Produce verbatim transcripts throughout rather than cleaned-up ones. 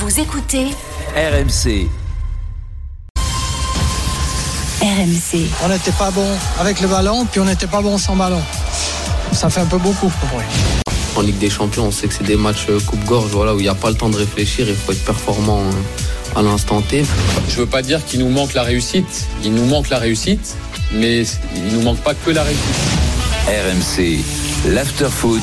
Vous écoutez R M C. R M C. On n'était pas bon avec le ballon, puis on n'était pas bon sans ballon. Ça fait un peu beaucoup pour moi. En Ligue des Champions, on sait que c'est des matchs coupe-gorge, voilà, où il n'y a pas le temps de réfléchir, il faut être performant à l'instant T. Je ne veux pas dire qu'il nous manque la réussite, il nous manque la réussite, mais il ne nous manque pas que la réussite. R M C, l'after-foot.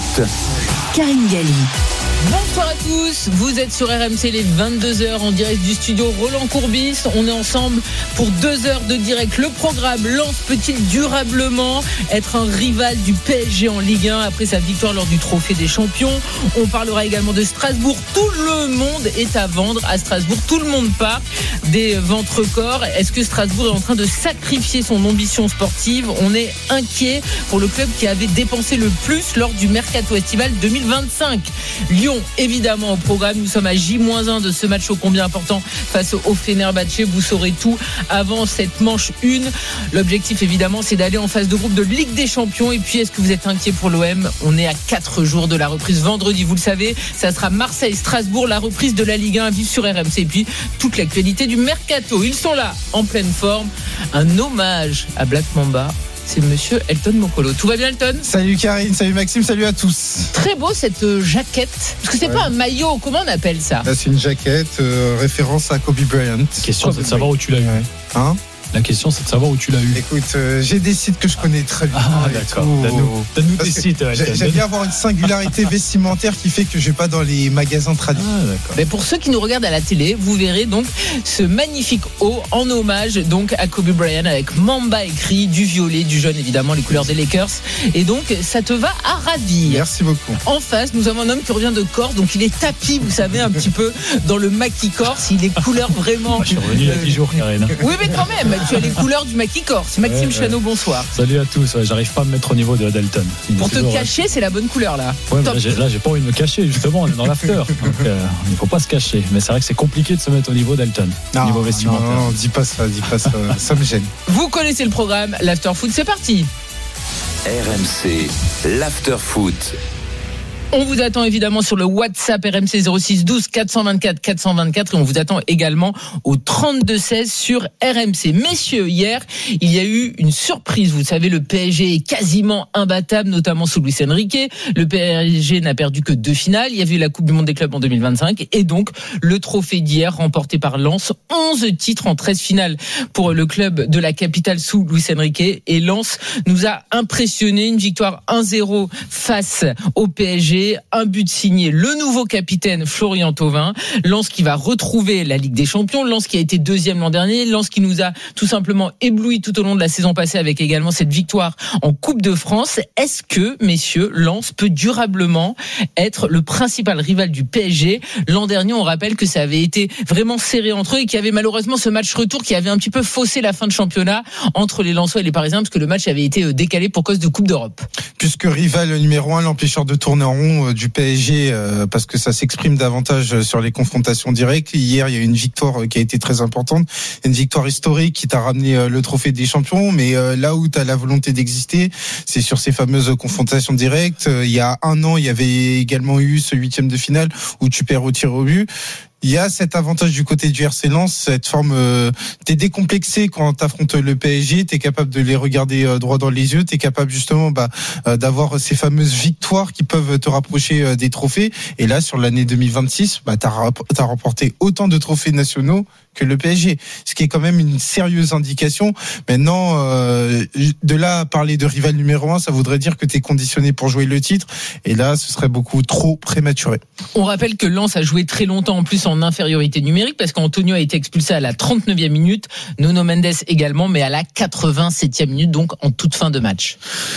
Karine Galli. Bonsoir à tous, vous êtes sur R M C, les vingt-deux heures en direct du studio Roland Courbis. On est ensemble pour deux heures de direct. Le programme Lens peut-il durablement être un rival du P S G en Ligue un après sa victoire lors du Trophée des Champions? On parlera également de Strasbourg. Tout le monde est à vendre à Strasbourg, tout le monde part des ventre-corps. Est-ce que Strasbourg est en train de sacrifier son ambition sportive? On est inquiet pour le club qui avait dépensé le plus lors du Mercato estival deux mille vingt-cinq. Lyon, évidemment, au programme. Nous sommes à J moins un de ce match ô combien important face au Fenerbahçe. Vous saurez tout avant cette manche une. L'objectif, évidemment, c'est d'aller en phase de groupe de Ligue des Champions. Et puis, est-ce que vous êtes inquiet pour l'O M? On est à quatre jours de la reprise vendredi, vous le savez. Ça sera Marseille-Strasbourg, la reprise de la Ligue un à vivre sur R M C. Et puis, toute l'actualité du Mercato. Ils sont là, en pleine forme. Un hommage à Black Mamba. C'est monsieur Elton Mokolo. Tout va bien, Elton? Salut Karine, salut Maxime, salut à tous. Très beau cette euh, jaquette. Parce que c'est ouais. pas un maillot, comment on appelle ça? Là, c'est une jaquette, euh, référence à Kobe Bryant. La question, Kobe c'est de savoir où tu l'as eu. Hein? La question, c'est de savoir où tu l'as eu. Écoute, euh, j'ai des sites que je connais très bien. Ah, d'accord. Donne-nous, donne-nous des sites. Ouais, j'aime bien avoir une singularité vestimentaire qui fait que je vais pas dans les magasins traditionnels. Ah, d'accord. Mais pour ceux qui nous regardent à la télé, vous verrez donc ce magnifique haut en hommage donc à Kobe Bryant avec Mamba écrit, du violet, du jaune évidemment, les couleurs des Lakers. Et donc, ça te va à ravir. Merci beaucoup. En face, nous avons un homme qui revient de Corse, donc il est tapis, vous savez, un petit peu dans le maquis corse. Il est couleur vraiment. Je suis revenu il y a dix jours, Karine. Oui, mais quand même. Tu as les couleurs du maquis corse. Maxime ouais, Chano, ouais. bonsoir. Salut à tous. Ouais, j'arrive pas à me mettre au niveau de Delton. Pour te toujours, cacher, ouais. c'est la bonne couleur là. Ouais, là, j'ai, là, j'ai pas envie de me cacher. Justement, on est dans l'after. Donc, euh, il faut pas se cacher. Mais c'est vrai que c'est compliqué de se mettre au niveau d'Elton. Non, niveau vestimentaire. Non, non, dis pas ça, dis pas ça. Ça me gêne. Vous connaissez le programme, l'after foot. C'est parti. R M C, l'after-foot. On vous attend évidemment sur le WhatsApp R M C zéro six douze quatre cent vingt-quatre quatre cent vingt-quatre et on vous attend également au trente-deux seize sur R M C. Messieurs, hier, il y a eu une surprise. Vous savez, le P S G est quasiment imbattable, notamment sous Luis Enrique. Le P S G n'a perdu que deux finales. Il y avait eu la Coupe du Monde des clubs en deux mille vingt-cinq et donc le trophée d'hier remporté par Lens. onze titres en treize finales pour le club de la capitale sous Luis Enrique. Et Lens nous a impressionné. Une victoire un zéro face au P S G. Un but signé le nouveau capitaine Florian Thauvin. Lens qui va retrouver la Ligue des Champions. Lens qui a été deuxième l'an dernier. Lens qui nous a tout simplement ébloui tout au long de la saison passée avec également cette victoire en Coupe de France. Est-ce que, messieurs, Lens peut durablement être le principal rival du P S G? L'an dernier, on rappelle que ça avait été vraiment serré entre eux et qu'il y avait malheureusement ce match retour qui avait un petit peu faussé la fin de championnat entre les Lensois et les Parisiens parce que le match avait été décalé pour cause de Coupe d'Europe. Puisque rival numéro un, l'empêcheur de tourner en rond du P S G euh, parce que ça s'exprime davantage sur les confrontations directes. Hier, il y a eu une victoire qui a été très importante, une victoire historique qui t'a ramené euh, le trophée des champions, mais euh, là où tu as la volonté d'exister, c'est sur ces fameuses confrontations directes. Euh, il y a un an, il y avait également eu ce huitième de finale où tu perds au tir au but. Il y a cet avantage du côté du R C Lens, cette forme, euh, t'es décomplexé quand t'affrontes le P S G, t'es capable de les regarder euh, droit dans les yeux, t'es capable justement bah, euh, d'avoir ces fameuses victoires qui peuvent te rapprocher euh, des trophées. Et là, sur l'année deux mille vingt-six, bah, t'as, t'as remporté autant de trophées nationaux que le P S G, ce qui est quand même une sérieuse indication. Maintenant, euh, de là à parler de rival numéro un, ça voudrait dire que t'es conditionné pour jouer le titre, et là, ce serait beaucoup trop prématuré. On rappelle que Lens a joué très longtemps en plus en infériorité numérique parce qu'Antonio a été expulsé à la trente-neuvième minute, Nuno Mendes également, mais à la quatre-vingt-septième minute, donc en toute fin de match.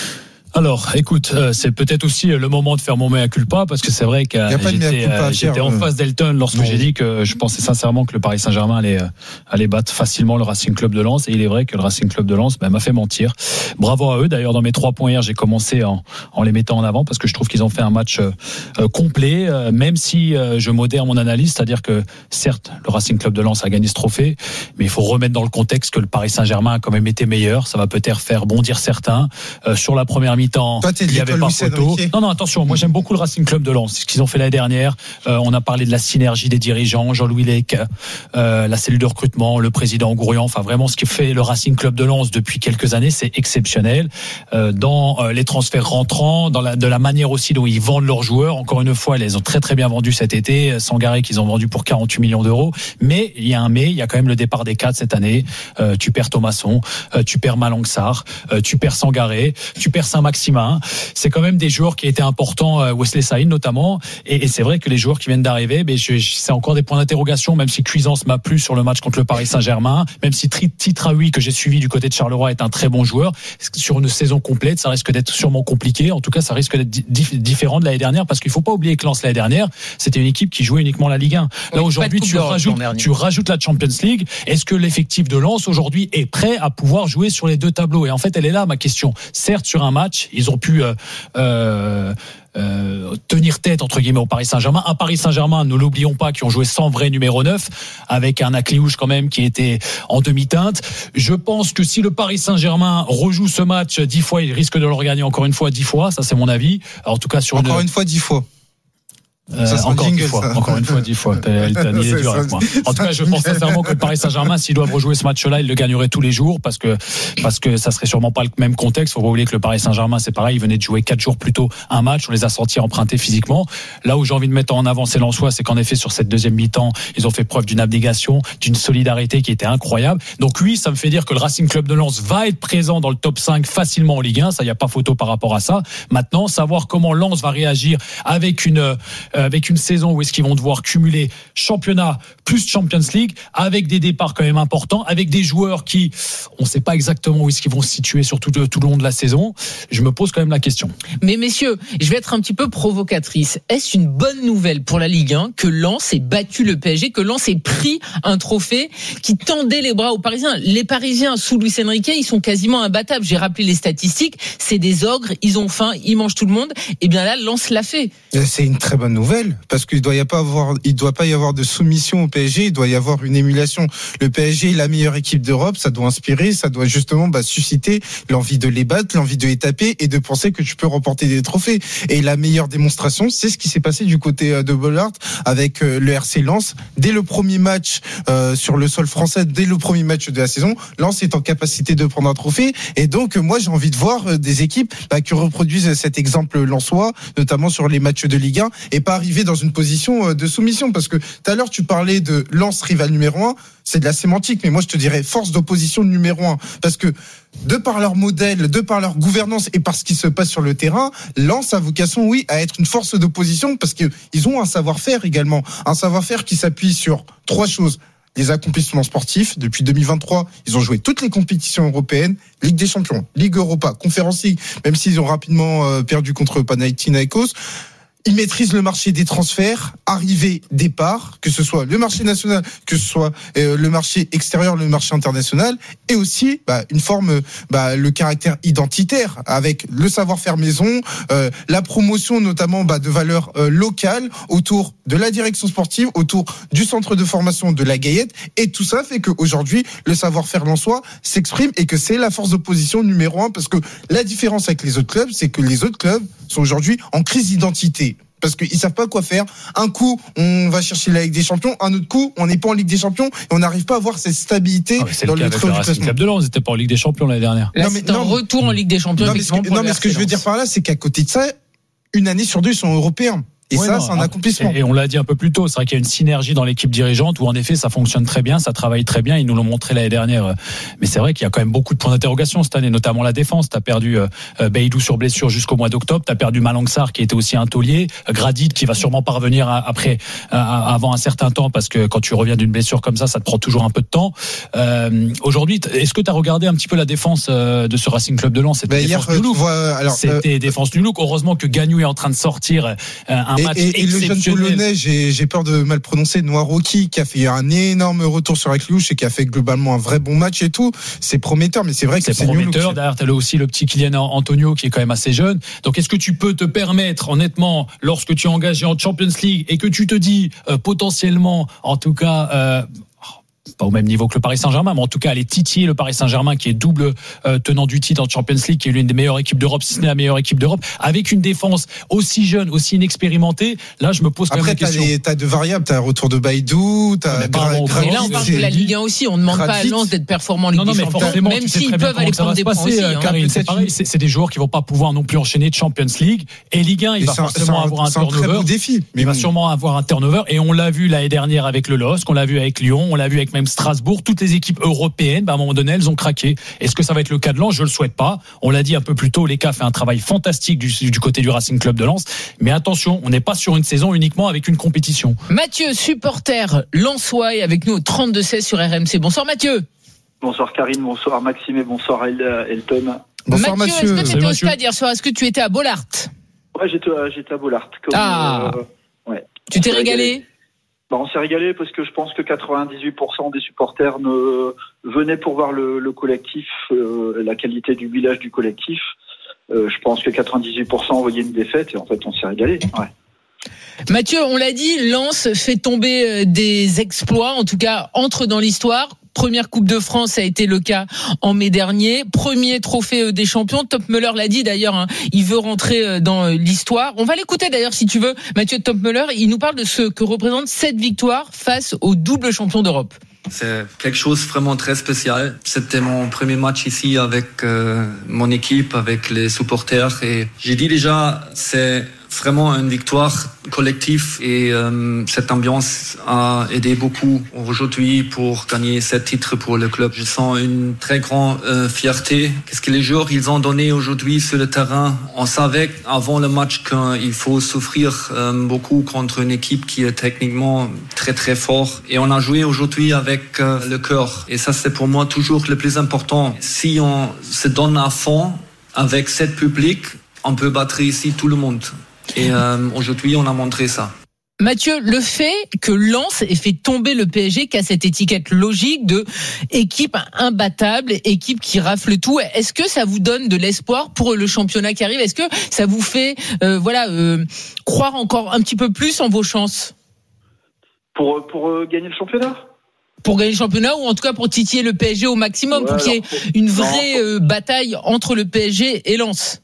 Alors, écoute, euh, c'est peut-être aussi le moment de faire mon mea culpa parce que c'est vrai que euh, j'étais, euh, j'étais en face d'Elton lorsque non. j'ai dit que je pensais sincèrement que le Paris Saint-Germain allait, euh, allait battre facilement le Racing Club de Lens, et il est vrai que le Racing Club de Lens ben, m'a fait mentir. Bravo à eux. D'ailleurs, dans mes trois points hier, j'ai commencé en, en les mettant en avant parce que je trouve qu'ils ont fait un match euh, complet, euh, même si euh, je modère mon analyse, c'est-à-dire que certes, le Racing Club de Lens a gagné ce trophée, mais il faut remettre dans le contexte que le Paris Saint-Germain a quand même été meilleur. Ça va peut-être faire bondir certains. Euh, sur la première minute, mi-temps, Toi, t'es de il y avait l'école pas Luis photo. Enrique. Non, non, attention. Moi, j'aime beaucoup le Racing Club de Lens. Ce qu'ils ont fait l'année dernière. Euh, on a parlé de la synergie des dirigeants, Jean-Louis Lec, euh, la cellule de recrutement, le président Gourian. Enfin, vraiment, ce qui fait le Racing Club de Lens depuis quelques années, c'est exceptionnel. Euh, dans euh, les transferts rentrants, dans la, de la manière aussi dont ils vendent leurs joueurs. Encore une fois, ils les ont très très bien vendus cet été. Sangaré qu'ils ont vendu pour quarante-huit millions d'euros. Mais il y a un mais, il y a quand même le départ des quatre cette année. Euh, tu perds Thomasson, euh, tu perds Malang Sarr, euh, tu perds Sangaré, tu perds Saint-Maximin. C'est quand même des joueurs qui étaient importants, euh, Wesley Saïd notamment. Et, et c'est vrai que les joueurs qui viennent d'arriver, mais je, je, c'est encore des points d'interrogation. Même si Cuisance m'a plu sur le match contre le Paris Saint-Germain, même si Titraoui que j'ai suivi du côté de Charleroi est un très bon joueur, sur une saison complète, ça risque d'être sûrement compliqué. En tout cas, ça risque d'être di- différent de l'année dernière, parce qu'il faut pas oublier que Lens l'année dernière, c'était une équipe qui jouait uniquement la Ligue un. Là, oui, aujourd'hui, tu rajoutes, tu rajoutes la Champions League. Est-ce que l'effectif de Lens aujourd'hui est prêt à pouvoir jouer sur les deux tableaux? Et en fait, elle est là, ma question. Certes, sur un match, ils ont pu, euh, euh, Euh, tenir tête entre guillemets au Paris Saint-Germain. Un Paris Saint-Germain, ne l'oublions pas, qui ont joué sans vrai numéro neuf, avec un Akliouche quand même qui était en demi-teinte. Je pense que si le Paris Saint-Germain rejoue ce match dix fois, il risque de le regagner encore une fois dix fois. Ça, c'est mon avis. Alors, en tout cas, sur encore une, une fois dix fois. Euh, encore jingle, dix fois, ça. encore une fois dix fois. T'as, t'as mis les durs avec moi. En tout cas, je pense sincèrement que le Paris Saint-Germain, s'ils doivent rejouer ce match-là, ils le gagneraient tous les jours, parce que parce que ça serait sûrement pas le même contexte. Faut pas oublier que le Paris Saint-Germain, c'est pareil, ils venaient de jouer quatre jours plus tôt un match, on les a sentis empruntés physiquement. Là où j'ai envie de mettre en avant ces Lensois, c'est qu'en effet sur cette deuxième mi-temps, ils ont fait preuve d'une abnégation, d'une solidarité qui était incroyable. Donc oui, ça me fait dire que le Racing Club de Lens va être présent dans le top cinq facilement en Ligue un. Ça, y a pas photo par rapport à ça. Maintenant, savoir comment Lens va réagir avec une euh, avec une saison où est-ce qu'ils vont devoir cumuler championnat plus Champions League, avec des départs quand même importants, avec des joueurs qui, on ne sait pas exactement où est-ce qu'ils vont se situer sur tout, tout le long de la saison. Je me pose quand même la question. Mais messieurs, je vais être un petit peu provocatrice. Est-ce une bonne nouvelle pour la Ligue un que Lens ait battu le P S G, que Lens ait pris un trophée qui tendait les bras aux Parisiens? Les Parisiens, sous Luis Enrique, ils sont quasiment imbattables. J'ai rappelé les statistiques. C'est des ogres, ils ont faim, ils mangent tout le monde. Et bien là, Lens l'a fait. C'est une très bonne nouvelle, parce qu'il doit y pas avoir, il doit pas y avoir de soumission au P S G, il doit y avoir une émulation. Le P S G est la meilleure équipe d'Europe, ça doit inspirer, ça doit justement bah, susciter l'envie de les battre, l'envie de les taper et de penser que tu peux remporter des trophées. Et la meilleure démonstration, c'est ce qui s'est passé du côté de Bollaert avec le R C Lens. Dès le premier match euh, sur le sol français, dès le premier match de la saison, Lens est en capacité de prendre un trophée. Et donc, moi, j'ai envie de voir des équipes bah, qui reproduisent cet exemple lensois, notamment sur les matchs de Ligue un, et pas arriver dans une position de soumission. Parce que tout à l'heure, tu parlais de Lens rival numéro un, c'est de la sémantique, mais moi, je te dirais force d'opposition numéro un. Parce que, de par leur modèle, de par leur gouvernance et par ce qui se passe sur le terrain, Lens a vocation, oui, à être une force d'opposition, parce qu'ils ont un savoir-faire également. Un savoir-faire qui s'appuie sur trois choses. Les accomplissements sportifs. Depuis deux mille vingt-trois, ils ont joué toutes les compétitions européennes, Ligue des Champions, Ligue Europa, Conference League, même s'ils ont rapidement perdu contre Panathinaikos. Ils maîtrisent le marché des transferts, arrivée, départ, que ce soit le marché national, que ce soit euh, le marché extérieur, le marché international, et aussi bah, une forme, bah, le caractère identitaire, avec le savoir-faire maison, euh, la promotion notamment bah, de valeurs euh, locales autour de la direction sportive, autour du centre de formation de la Gaillette, et tout ça fait qu'aujourd'hui, le savoir-faire lensois s'exprime et que c'est la force d'opposition numéro un, parce que la différence avec les autres clubs, c'est que les autres clubs sont aujourd'hui en crise d'identité. Parce qu'ils savent pas quoi faire. Un coup, on va chercher la Ligue des Champions. Un autre coup, on n'est pas en Ligue des Champions et on n'arrive pas à avoir cette stabilité ah c'est dans le, le club de Lens. Ils n'étaient pas en Ligue des Champions l'année dernière. Là, non, mais, c'est non, un retour en Ligue des Champions. Non, mais ce que, non, mais ce que je veux dire par là, c'est qu'à côté de ça, une année sur deux, ils sont européens. Et ouais, ça, non, c'est un accomplissement. Et on l'a dit un peu plus tôt, c'est vrai qu'il y a une synergie dans l'équipe dirigeante où en effet ça fonctionne très bien, ça travaille très bien, ils nous l'ont montré l'année dernière. Mais c'est vrai qu'il y a quand même beaucoup de points d'interrogation cette année, notamment la défense. T'as perdu euh, Beidou sur blessure jusqu'au mois d'octobre, t'as perdu Malang Sarr qui était aussi un taulier, Gradit qui va sûrement pas revenir après, euh, avant un certain temps, parce que quand tu reviens d'une blessure comme ça, ça te prend toujours un peu de temps. Euh, aujourd'hui, est-ce que t'as regardé un petit peu la défense euh, de ce Racing Club de Lens? C'était bah, défense hier, du look. Vois, alors, C'était euh, défense du look. Heureusement que Gagnou est en train de sortir euh, un et, match et, et Polonais, j'ai, j'ai peur de mal prononcer, Noiroki, qui a fait un énorme retour sur Akliouche et qui a fait globalement un vrai bon match et tout. C'est prometteur, mais c'est vrai que c'est, c'est prometteur. Derrière, t'as aussi le petit Kylian Antonio qui est quand même assez jeune. Donc, est-ce que tu peux te permettre, honnêtement, lorsque tu es engagé en Champions League et que tu te dis euh, potentiellement, en tout cas, euh, pas au même niveau que le Paris Saint-Germain, mais en tout cas aller titiller le Paris Saint-Germain qui est double euh, tenant du titre en Champions League, qui est l'une des meilleures équipes d'Europe, si ce n'est la meilleure équipe d'Europe, avec une défense aussi jeune, aussi inexpérimentée. Là, je me pose quand Après, même la question. Après, t'as deux variables, t'as un retour de Baïdou, t'as. Gra- Gra- mais là, on parle de la Ligue un aussi. On ne demande pas à Lens d'être performant en Ligue non, non, des mais Champions, même s'ils peuvent aller prendre des points aussi. Hein. Karine, c'est pareil, c'est, c'est des joueurs qui vont pas pouvoir non plus enchaîner de Champions League. Et Ligue un, il et va forcément un, avoir un turnover. C'est un très beau défi. Mais il va sûrement avoir un turnover. Et on l'a vu l'année dernière avec le L O S C, on l'a vu avec Lyon, on l'a vu avec même Strasbourg. Toutes les équipes européennes, bah, à un moment donné, elles ont craqué. Est-ce que ça va être le cas de Lens? Je le souhaite pas. On l'a dit un peu plus tôt, l'E C A fait un travail fantastique du, du côté du Racing Club de Lens. Mais attention, on n'est pas sur une saison uniquement avec une compétition. Mathieu, supporter lensois, avec nous au trente-deux seize sur R M C. Bonsoir Mathieu. Bonsoir Karine, bonsoir Maxime et bonsoir Elton. Bonsoir Mathieu, Mathieu. est-ce que tu étais au stade hier soir? Est-ce que tu étais à Bollaert? Ouais, j'étais, j'étais à Bollaert. Comme, ah euh, ouais. Tu t'es régalé? Bah, on s'est régalé parce que je pense que quatre-vingt-dix-huit pour cent des supporters ne venaient pour voir le, le collectif, euh, la qualité du village du collectif. Euh, je pense que quatre-vingt-dix-huit pour cent voyaient une défaite et en fait on s'est régalé. Ouais. Mathieu, on l'a dit, Lens fait tomber des exploits, en tout cas entre dans l'histoire. Première Coupe de France, ça a été le cas en mai dernier. Premier trophée des champions. Topmöller l'a dit d'ailleurs, hein, il veut rentrer dans l'histoire. On va l'écouter d'ailleurs si tu veux. Mathieu Topmöller, il nous parle de ce que représente cette victoire face aux doubles champions d'Europe. C'est quelque chose vraiment très spécial. C'était mon premier match ici avec euh, mon équipe, avec les supporters. Et j'ai dit déjà, c'est vraiment une victoire collective et euh, cette ambiance a aidé beaucoup aujourd'hui pour gagner ce titre pour le club. Je sens une très grande euh, fierté. Qu'est-ce que les joueurs ils ont donné aujourd'hui sur le terrain? On savait avant le match qu'il faut souffrir euh, beaucoup contre une équipe qui est techniquement très très fort et on a joué aujourd'hui avec euh, le cœur et ça c'est pour moi toujours le plus important. Si on se donne à fond avec cette public, on peut battre ici tout le monde. Et euh, aujourd'hui, on a montré ça. Mathieu, le fait que Lens ait fait tomber le P S G, qui a cette étiquette logique de équipe imbattable, équipe qui rafle tout, est-ce que ça vous donne de l'espoir pour le championnat qui arrive? Est-ce que ça vous fait euh, voilà, euh, croire encore un petit peu plus en vos chances? Pour, pour euh, gagner le championnat? Pour gagner le championnat ou en tout cas pour titiller le P S G au maximum, ouais, pour qu'il y ait une vraie euh, bataille entre le P S G et Lens?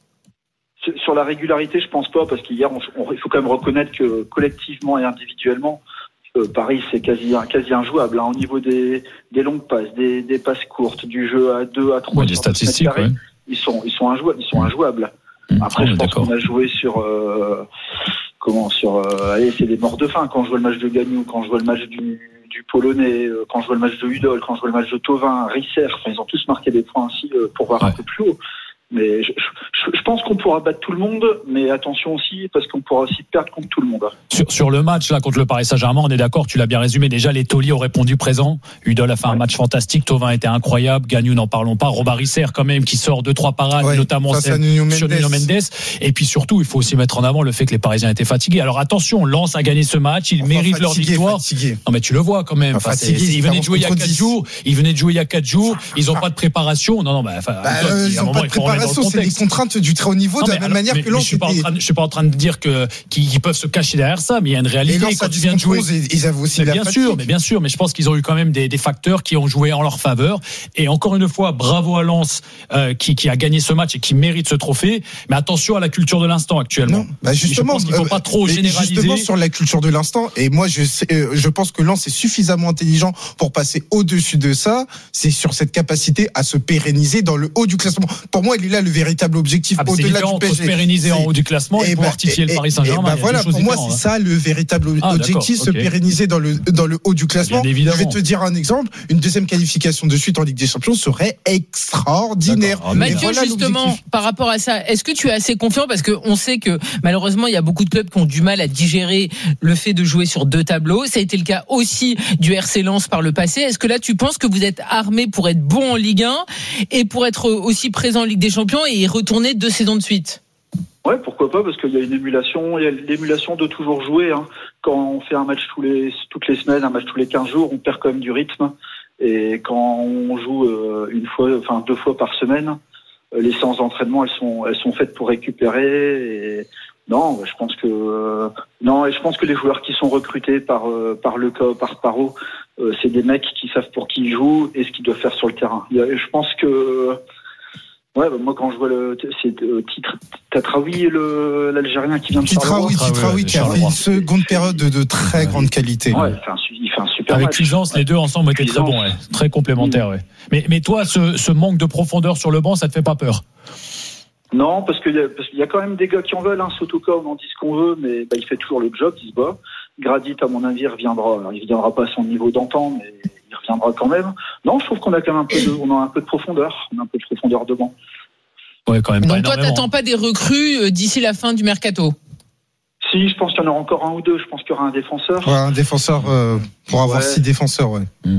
Sur la régularité, je pense pas, parce qu'hier, on, on, il faut quand même reconnaître que collectivement et individuellement, euh, Paris c'est quasi, quasi injouable. Hein, au niveau des, des longues passes, des, des passes courtes, du jeu à deux, à trois, ouais, des statistiques, carrés, ouais. ils sont, ils sont injouables. Ils sont injouables. Mmh, Après, je pense d'accord. qu'on a joué sur, euh, comment, sur, euh, allez, c'est des morts de faim. Quand je vois le match de Gagnou, quand je vois le match du, du Polonais, euh, quand je vois le match de Hudol, quand je vois le match de Thauvin, Risser, enfin, ils ont tous marqué des points ainsi euh, pour voir ouais. un peu plus haut. Mais je, je, je pense qu'on pourra battre tout le monde, mais attention aussi, parce qu'on pourra aussi perdre contre tout le monde. Sur, sur le match, là, contre le Paris Saint-Germain, on est d'accord, tu l'as bien résumé. Déjà, les tauliers ont répondu présent. Hudol a fait ouais. un match fantastique. Thauvin était incroyable. Gagnou, n'en parlons pas. Robin Risser, quand même, qui sort deux, trois parades, ouais, notamment celle sur Nuno Mendes. Et puis surtout, il faut aussi mettre en avant le fait que les Parisiens étaient fatigués. Alors attention, Lens a gagné ce match. Ils enfin, méritent fatigué, leur victoire. Fatigué. Non, mais tu le vois quand même. Enfin, fatigué, c'est, c'est, ils venaient de jouer il y a quatre jours. Ils venaient de jouer il y a quatre jours. Ils n'ont pas de préparation. Non, non, bah, enfin, bah, euh, ils n'ont pas de préparation. C'est les contraintes du très haut niveau non, de la même alors, manière mais, que Lens. Je suis pas en train, je suis pas en train de dire que qu'ils, qu'ils peuvent se cacher derrière ça, mais il y a une réalité. Et Lens, quand tu viens de jouer, ils avaient aussi bien sûr, mais bien sûr, mais je pense qu'ils ont eu quand même des, des facteurs qui ont joué en leur faveur. Et encore une fois, bravo à Lens euh, qui, qui a gagné ce match et qui mérite ce trophée. Mais attention à la culture de l'instant actuellement. Non, bah justement, je pense qu'il faut euh, pas trop généraliser. Justement sur la culture de l'instant. Et moi, je sais, je pense que Lens est suffisamment intelligent pour passer au-dessus de ça. C'est sur cette capacité à se pérenniser dans le haut du classement. Pour moi, il est là le véritable objectif ah, au-delà du P S G. Se pérenniser en haut du classement et, et pouvoir titiller le Paris Saint-Germain. Et bah voilà, pour moi, c'est ça le véritable ah, objectif, se okay. pérenniser dans le dans le haut du classement. Je vais te dire un exemple. Une deuxième qualification de suite en Ligue des Champions serait extraordinaire. Ah, Mathieu, voilà justement, l'objectif. Par rapport à ça, est-ce que tu es assez confiant parce que on sait que malheureusement il y a beaucoup de clubs qui ont du mal à digérer le fait de jouer sur deux tableaux. Ça a été le cas aussi du R C Lens par le passé. Est-ce que là tu penses que vous êtes armé pour être bon en Ligue un et pour être aussi présent en Ligue des Champions et y retourner deux saisons de suite? Ouais, pourquoi pas, parce qu'il y a une émulation, il y a l'émulation de toujours jouer. Hein. Quand on fait un match tous les, toutes les semaines, un match tous les quinze jours, on perd quand même du rythme. Et quand on joue euh, une fois, enfin deux fois par semaine, euh, les séances d'entraînement, elles sont, elles sont faites pour récupérer. Et non, je pense que euh, non, et je pense que les joueurs qui sont recrutés par euh, par le C A, par Paro, Euh, c'est des mecs qui savent pour qui ils jouent et ce qu'ils doivent faire sur le terrain. Il y a, je pense que ouais, bah moi quand je vois le c'est euh, Tatraoui, le l'Algérien qui vient de Tatraoui, Tatraoui qui a fait une seconde période de, de très grande qualité. Ouais, il fait un, il fait un super Avec match. Cuisance, les deux ensemble étaient très bons, ouais. Très complémentaires. Ouais. Mais mais toi, ce, ce manque de profondeur sur le banc, ça te fait pas peur? Non, parce qu'il y a, parce qu'il y a quand même des gars qui en veulent. Hein. Sotoka, on en dit ce qu'on veut, mais bah, il fait toujours le job, il se bat. Gradit, à mon avis, il reviendra. Alors, il reviendra pas à son niveau d'antan, mais il reviendra quand même. Non, je trouve qu'on a quand même un peu de, on a un peu de profondeur. On a un peu de profondeur devant. Ouais, quand même. Donc toi, t'attends pas des recrues d'ici la fin du mercato? Si, je pense qu'il y en aura encore un ou deux. Je pense qu'il y aura un défenseur. Ouais, un défenseur euh, pour avoir ouais. six défenseurs, ouais. Mm.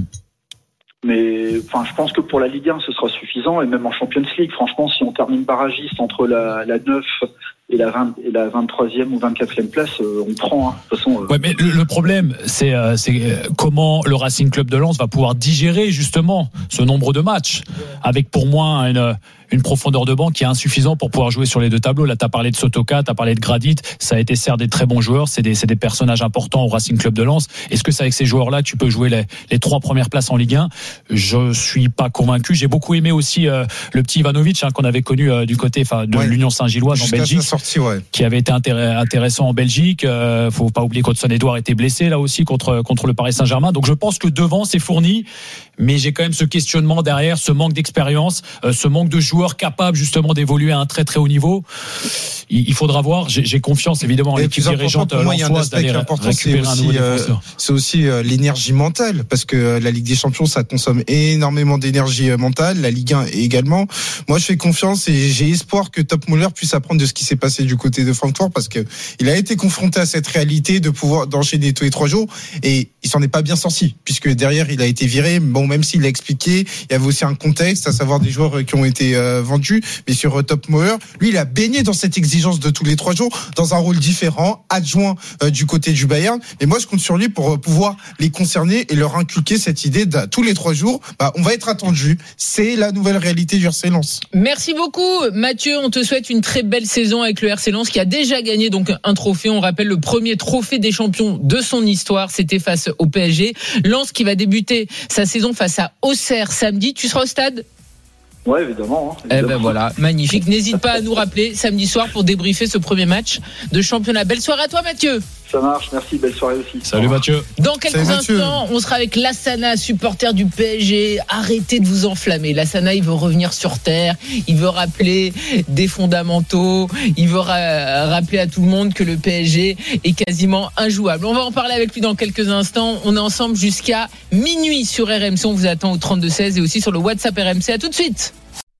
Mais enfin, je pense que pour la Ligue un, ce sera suffisant. Et même en Champions League, franchement, si on termine barragiste entre la, la neuf et la, vingt, et la vingt-troisième ou vingt-quatrième place, euh, on prend. Hein. De toute façon, euh... ouais, mais le, le problème, c'est, euh, c'est comment le Racing Club de Lens va pouvoir digérer justement ce nombre de matchs, avec pour moi une, une profondeur de banc qui est insuffisante pour pouvoir jouer sur les deux tableaux. Là, tu as parlé de Sotoka, tu as parlé de Gradit. Ça a été certes des très bons joueurs, c'est des, c'est des personnages importants au Racing Club de Lens. Est-ce que c'est avec ces joueurs-là tu peux jouer les, les trois premières places en Ligue un? Je suis pas convaincu. J'ai beaucoup aimé aussi euh, le petit Ivanovic hein, qu'on avait connu euh, du côté de ouais. l'Union Saint-Gilloise en Belgique, sortie, ouais. qui avait été intéress- intéressant en Belgique. Euh, faut pas oublier qu'Hudson-Edouard était blessé là aussi contre contre le Paris Saint-Germain. Donc je pense que devant c'est fourni, mais j'ai quand même ce questionnement derrière, ce manque d'expérience, euh, ce manque de joueurs capables justement d'évoluer à un très très haut niveau. Il, il faudra voir. J'ai, j'ai confiance évidemment en l'équipe dirigeante lensoise d'aller récupérer un nouveau défenseur. Euh, c'est aussi euh, l'énergie mentale, parce que euh, la Ligue des Champions ça consomme énormément d'énergie euh, mentale, la Ligue un également. Moi je fais confiance et j'ai espoir que Topmöller puisse apprendre de ce qui s'est passé du côté de Francfort, parce que il a été confronté à cette réalité de pouvoir d'enchaîner tous les trois jours et il s'en est pas bien sorti, puisque derrière il a été viré. Bon, même s'il a expliqué, il y avait aussi un contexte, à savoir des joueurs qui ont été euh, vendus. Mais sur euh, Topmöller, lui, il a baigné dans cette exigence de tous les trois jours, dans un rôle différent, adjoint euh, du côté du Bayern. Et moi, je compte sur lui pour euh, pouvoir les concerner et leur inculquer cette idée de tous les trois jours, bah, on va être attendu. C'est la nouvelle réalité du R C Lens. Merci beaucoup, Mathieu. On te souhaite une très belle saison avec le R C Lens qui a déjà gagné donc un trophée. On rappelle le premier trophée des champions de son histoire. C'était face au P S G. Lens qui va débuter sa saison face à Auxerre samedi. Tu seras au stade ? Ouais, évidemment, hein, évidemment. Eh ben voilà, magnifique. N'hésite pas à nous rappeler samedi soir pour débriefer ce premier match de championnat. Belle soirée à toi, Mathieu. Ça marche, merci, belle soirée aussi. Salut Mathieu. Dans quelques Salut instants, Mathieu. On sera avec Lassana, supporter du P S G. Arrêtez de vous enflammer. Lassana, il veut revenir sur terre. Il veut rappeler des fondamentaux. Il veut ra- rappeler à tout le monde que le P S G est quasiment injouable. On va en parler avec lui dans quelques instants. On est ensemble jusqu'à minuit sur R M C. On vous attend au trente-deux seize et aussi sur le WhatsApp R M C. À tout de suite.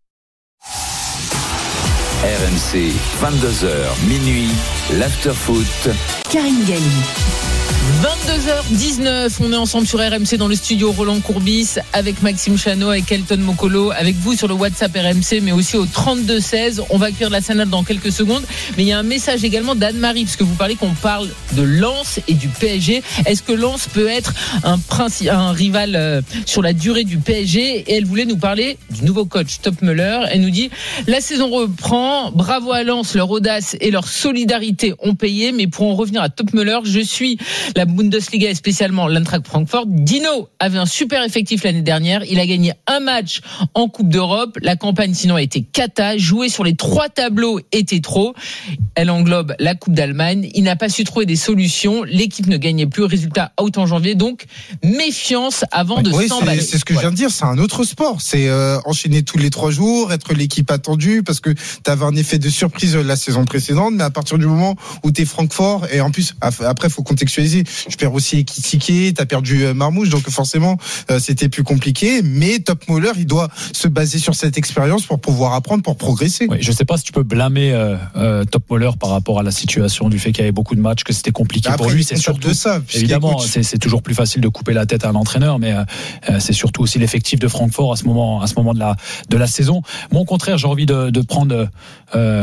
R M C, vingt-deux heures, minuit, l'after-foot. Karine Galli. vingt-deux heures dix-neuf, on est ensemble sur R M C dans le studio Roland Courbis avec Maxime Chano, avec Elton Mokolo, avec vous sur le WhatsApp R M C, mais aussi au trente-deux seize. On va accueillir Lassana dans quelques secondes, mais il y a un message également d'Anne-Marie, parce que vous parlez qu'on parle de Lens et du P S G. Est-ce que Lens peut être un, princi- un rival euh, sur la durée du P S G? Et elle voulait nous parler du nouveau coach Topmöller. Elle nous dit, la saison reprend, bravo à Lens, leur audace et leur solidarité ont payé, mais pour en revenir à Topmöller, je suis la Bundesliga et spécialement l'Eintracht Francfort. Dino avait un super effectif l'année dernière. Il a gagné un match en Coupe d'Europe. La campagne sinon a été cata. Jouer sur les trois tableaux était trop. Elle englobe la Coupe d'Allemagne. Il n'a pas su trouver des solutions. L'équipe ne gagnait plus. Résultat out en janvier. Donc méfiance avant ouais, de oui, s'emballer. C'est, c'est ce que ouais. je viens de dire. C'est un autre sport. C'est euh, enchaîner tous les trois jours, être l'équipe attendue, parce que tu avais un effet de surprise la saison précédente. Mais à partir du moment où tu es Francfort, et en plus après faut contextualiser. Je perds aussi Ekitike, t'as perdu Marmouche, donc forcément euh, c'était plus compliqué. Mais Topmöller, il doit se baser sur cette expérience pour pouvoir apprendre, pour progresser. Oui, je sais pas si tu peux blâmer euh, euh, Topmöller par rapport à la situation du fait qu'il y avait beaucoup de matchs, que c'était compliqué Après, pour lui. C'est surtout de ça. Évidemment, c'est, c'est toujours plus facile de couper la tête à un entraîneur, mais euh, c'est surtout aussi l'effectif de Francfort à ce moment, à ce moment de la de la saison. Moi, au contraire, j'ai envie de, de prendre. Euh,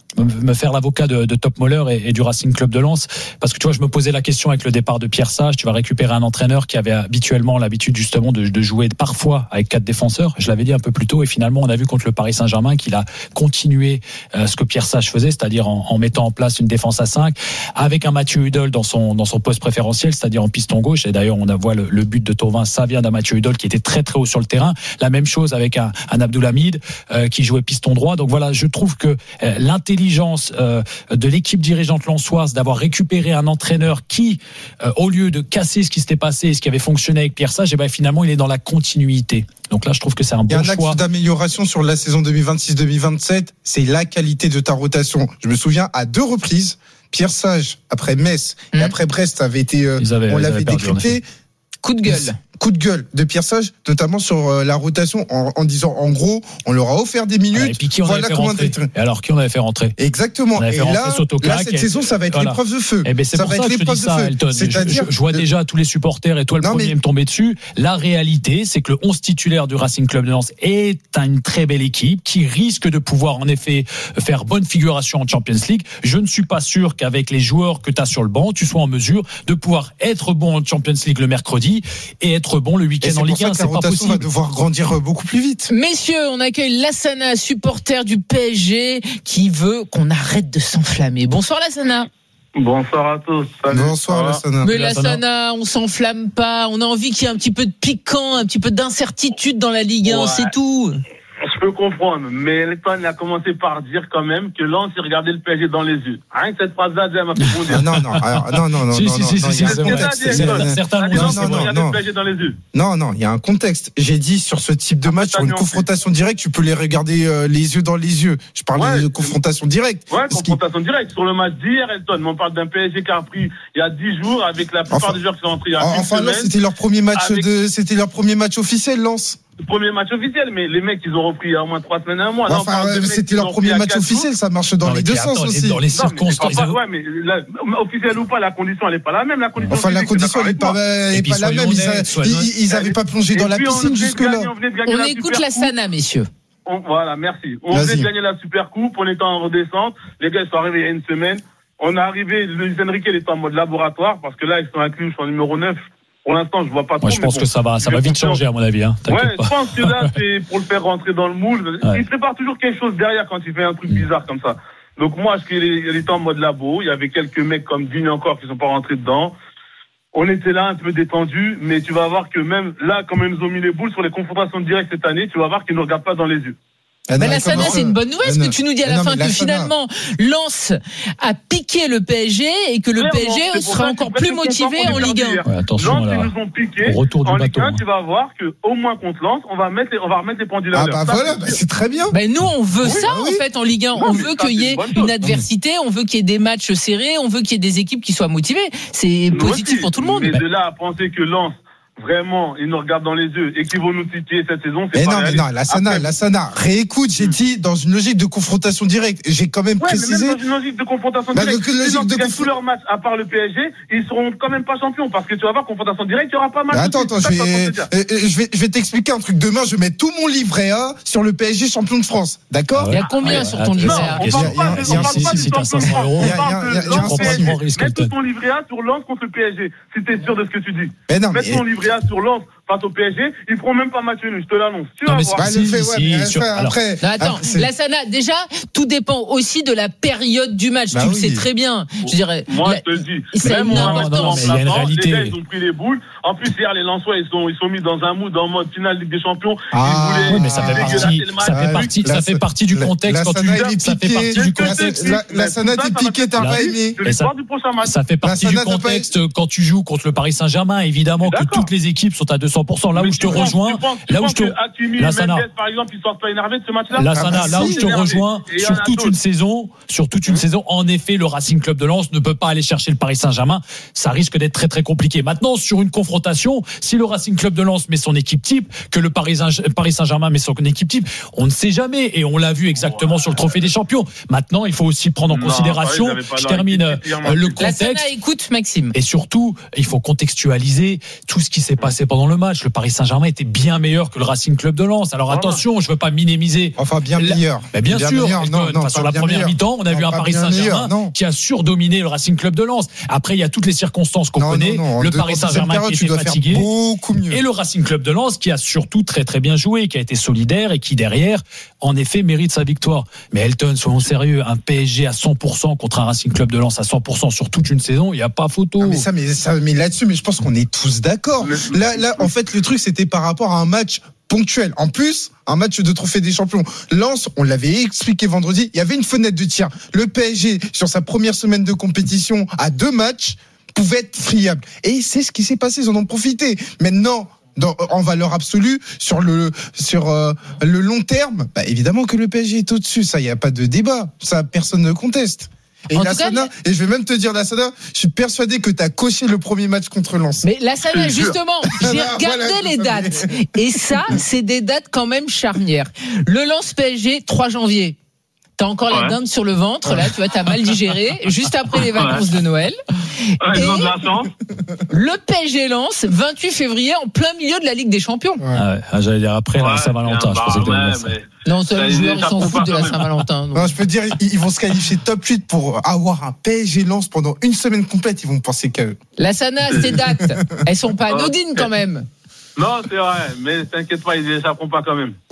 me faire l'avocat de, de Top Moller et, et du Racing Club de Lens, parce que tu vois, je me posais la question avec le départ de Pierre Sage. Tu vas récupérer un entraîneur qui avait habituellement l'habitude justement de, de jouer parfois avec quatre défenseurs. Je l'avais dit un peu plus tôt, et finalement on a vu contre le Paris Saint-Germain qu'il a continué euh, ce que Pierre Sage faisait, c'est-à-dire en, en mettant en place une défense à cinq avec un Mathieu Hudol dans son dans son poste préférentiel, c'est-à-dire en piston gauche. Et d'ailleurs on a voit le, le but de Thauvin, ça vient d'un Mathieu Hudol qui était très très haut sur le terrain. La même chose avec un, un Abdoulhamid euh, qui jouait piston droit. Donc voilà, je trouve que euh, l'intelligence euh, de l'équipe dirigeante lensoise d'avoir récupéré un entraîneur qui, euh, au lieu de casser ce qui s'était passé, ce qui avait fonctionné avec Pierre Sage, et ben finalement il est dans la continuité. Donc là, je trouve que c'est un bon choix. Il y a un axe d'amélioration sur la saison deux mille vingt-six deux mille vingt-sept, c'est la qualité de ta rotation. Je me souviens à deux reprises, Pierre Sage après Metz mmh. et après Brest avait été, euh, avaient, on l'avait décrypté. Coup de gueule. Coup de gueule de Pierre Sage, notamment sur la rotation, en, en disant en gros, on leur a offert des minutes. Ah, et puis qui on voilà avait fait rentrer. Et alors qui on avait fait rentrer. Exactement. Et là, là, cette et... saison, ça va être voilà. l'épreuve de feu. Et ben c'est ça pour ça que je te dis ça, Elton. C'est-à-dire, je, je vois déjà tous les supporters et toi le non, premier mais... me tomber dessus. La réalité, c'est que le onze titulaire du Racing Club de Lens est une très belle équipe qui risque de pouvoir en effet faire bonne figuration en Champions League. Je ne suis pas sûr qu'avec les joueurs que tu as sur le banc, tu sois en mesure de pouvoir être bon en Champions League le mercredi et être bon le week-end en Ligue un. C'est pas possible. Va devoir grandir beaucoup plus vite. Messieurs, on accueille Lassana, supporter du P S G, qui veut qu'on arrête de s'enflammer. Bonsoir Lassana. Bonsoir à tous. Salut. Bonsoir Lassana. Mais Lassana, on s'enflamme pas. On a envie qu'il y ait un petit peu de piquant, un petit peu d'incertitude dans la Ligue un, ouais. C'est tout. Je peux comprendre, mais Elton a commencé par dire quand même que Lens il regardait le P S G dans les yeux. Rien que cette phrase-là, elle m'a fait bondir. Ah, non, non, alors, non, non, non, si, non, si, non, si, non, si, il y a si, un contexte. Certains non, non, non, non, le P S G dans les yeux. Non, non, il y a un contexte. J'ai dit sur ce type de match, sur une confrontation directe, tu peux les regarder euh, les yeux dans les yeux. Je parle ouais, de confrontation directe. Ouais, confrontation qui... directe. Sur le match d'hier, Elton, on parle d'un P S G qui a repris il y a dix jours avec la plupart enfin, des joueurs qui sont entrés il y a une enfin, semaine. Enfin, c'était leur premier match avec... de, c'était leur premier match officiel, Lens. Premier match officiel, mais les mecs ils ont repris il y a au moins trois semaines, un mois. Là, enfin, euh, c'était leur premier match officiel, ça marche dans non, les deux sens attends, aussi. Dans les circonstances. Non, mais, ouais, mais la, officiel ou pas, la condition elle est pas la même. La condition enfin, la condition elle est pas, est pas la même. Ils, ils avaient pas plongé dans la piscine jusque là. On écoute Lassana, messieurs. On, voilà, merci. On venait de gagner la Super Coupe, on était en redescente. Les gars ils sont arrivés il y a une semaine. On est arrivé, Luis Enrique il était en mode laboratoire parce que là ils sont inclus en numéro neuf. Pour l'instant, je vois pas trop. Moi, je pense bon, que ça va, ça va vite changer à mon avis. Hein. Ouais, pas. Je pense que là, c'est pour le faire rentrer dans le moule. Ouais. Il prépare toujours quelque chose derrière quand il fait un truc bizarre comme ça. Donc moi, je qu'il était en mode labo. Il y avait quelques mecs comme Digne encore qui sont pas rentrés dedans. On était là un peu détendus, mais tu vas voir que même là, comme ils nous ont mis les boules sur les confrontations directes cette année, tu vas voir qu'ils ne regardent pas dans les yeux. Ah non, mais Lassana, c'est une bonne nouvelle, ce que tu nous dis à la non, fin, que finalement, Lens a piqué le P S G et que le P S G sera encore plus motivé en Ligue un. Ouais, attention, Lens, ils nous ont piqué. Au retour du en Ligue un, tu vas voir qu'au moins contre Lens, on va mettre les, on va remettre les pendules à l'heure. Ah bah voilà, bah c'est très bien. Ben nous, on veut oui, ça, oui. en fait, en Ligue un. Non, on veut qu'il y ait une, une adversité, on veut qu'il y ait des matchs serrés, on veut qu'il y ait des équipes qui soient motivées. C'est positif aussi, pour tout le monde. Mais de là à penser que Lens, vraiment, ils nous regardent dans les yeux et qu'ils vont nous titiller cette saison, c'est mais pas non, réaliste. Mais non, Lassana, Lassana, réécoute, j'ai dit dans une logique de confrontation directe. J'ai quand même ouais, précisé. Mais même dans une logique de confrontation bah, directe, les gens qui gagnent tous leurs matchs, à part le P S G, ils seront quand même pas champions parce que tu vas voir, confrontation directe, il y aura pas mal. Mais attends, attends, je vais, euh, je vais, je vais t'expliquer un truc. Demain, je mets tout mon livret A sur le P S G champion de France. D'accord? Il y a combien sur ton livret A? On parle pas, on parle pas du champion de France. On parle de Lens P S G. Mets tout ton livret A sur Lens contre le P S G. Si t'es sûr de ce que tu dis. Mets ton livret A sur Lens face au P S G, ils feront même pas match nul, je te l'annonce. Tu vas voir. Bah, si, fait, ouais, si, sur... après, non, attends, après, Lassana, déjà, tout dépend aussi de la période du match. Bah tu oui. le sais très bien. Je dirais. Moi, je te le dis. C'est même une en importance. Les gars, ils ont pris les boules. En plus, hier, les Lensois, ils sont, ils sont mis dans un mood en mode finale Ligue des Champions. Ah, ils voulaient, oui, mais ça fait partie, ça fait partie, ça fait partie du contexte quand tu, ça fait partie du contexte. Lassana est piqué, t'as pas aimé. Ça fait partie du contexte quand tu joues contre le Paris Saint-Germain. Évidemment que toutes les équipes sont à deux cents pour cent. Là où je te rejoins, là où je te, Lassana, par exemple, ils sortent pas énervés de ce match-là. Lassana, là où je te rejoins, sur toute une saison, sur toute une saison, en effet, le Racing Club de Lens ne peut pas aller chercher le Paris Saint-Germain. Ça risque d'être très très compliqué. Maintenant, sur une confrontation confrontation. Si le Racing Club de Lens met son équipe type, que le Paris Saint-Germain met son équipe type, on ne sait jamais. Et on l'a vu exactement sur le Trophée des Champions. Maintenant, il faut aussi prendre en non, considération, je termine euh, le contexte. La Sana écoute Maxime. Et surtout, il faut contextualiser tout ce qui s'est passé pendant le match. Le Paris Saint-Germain était bien meilleur que le Racing Club de Lens. Alors attention, je ne veux pas minimiser. Enfin, bien meilleur. Mais bien, bien sûr. Meilleur, non, non, sur la première meilleur. mi-temps, on a non, vu un Paris Saint-Germain meilleur, qui a surdominé le Racing Club de Lens. Après, il y a toutes les circonstances qu'on non, connaît. Non, non, le de, Paris Saint-Germain période, qui était fatigué. Beaucoup mieux. Et le Racing Club de Lens qui a surtout très très bien joué, qui a été solidaire et qui derrière, en effet, mérite sa victoire. Mais Elton, soyons sérieux, un P S G à cent pour cent contre un Racing Club de Lens à cent pour cent sur toute une saison, il n'y a pas photo. Non, mais ça, mais ça, mais là-dessus, mais je pense qu'on est tous d'accord. Là, là, en fait, le truc, c'était par rapport à un match ponctuel. En plus, un match de Trophée des Champions. Lens, on l'avait expliqué vendredi, il y avait une fenêtre de tir. Le P S G, sur sa première semaine de compétition, à deux matchs, pouvait être friable. Et c'est ce qui s'est passé, ils en ont profité. Maintenant, dans, en valeur absolue, sur le sur euh, le long terme, bah, évidemment que le P S G est au-dessus. Ça, il n'y a pas de débat. Ça, personne ne conteste. Et la Sana, et je vais même te dire, la Sana, je suis persuadé que tu as coché le premier match contre Lens. Mais la Sana, justement, j'ai regardé voilà, les dates. Et ça, c'est des dates quand même charnières. Le Lens P S G, trois janvier. T'as encore ouais. la dinde sur le ventre, là, tu vois, t'as mal digéré, juste après les vacances ouais. de Noël. Ouais, et de le P S G Lens, vingt-huit février, en plein milieu de la Ligue des Champions. Ouais. Ah ouais. Ah, j'allais dire après, ouais, la Saint-Valentin, bah, je pensais que ouais, ça. mais... Non, ça, les joueurs, ils s'en foutent de la Saint-Valentin. Non, je peux te dire, ils vont se qualifier top huit pour avoir un P S G Lens pendant une semaine complète, ils vont penser qu'à eux. La Sana, ces dates, elles sont pas anodines quand même. Non, c'est vrai, mais t'inquiète pas, ils ne échapperont pas quand même.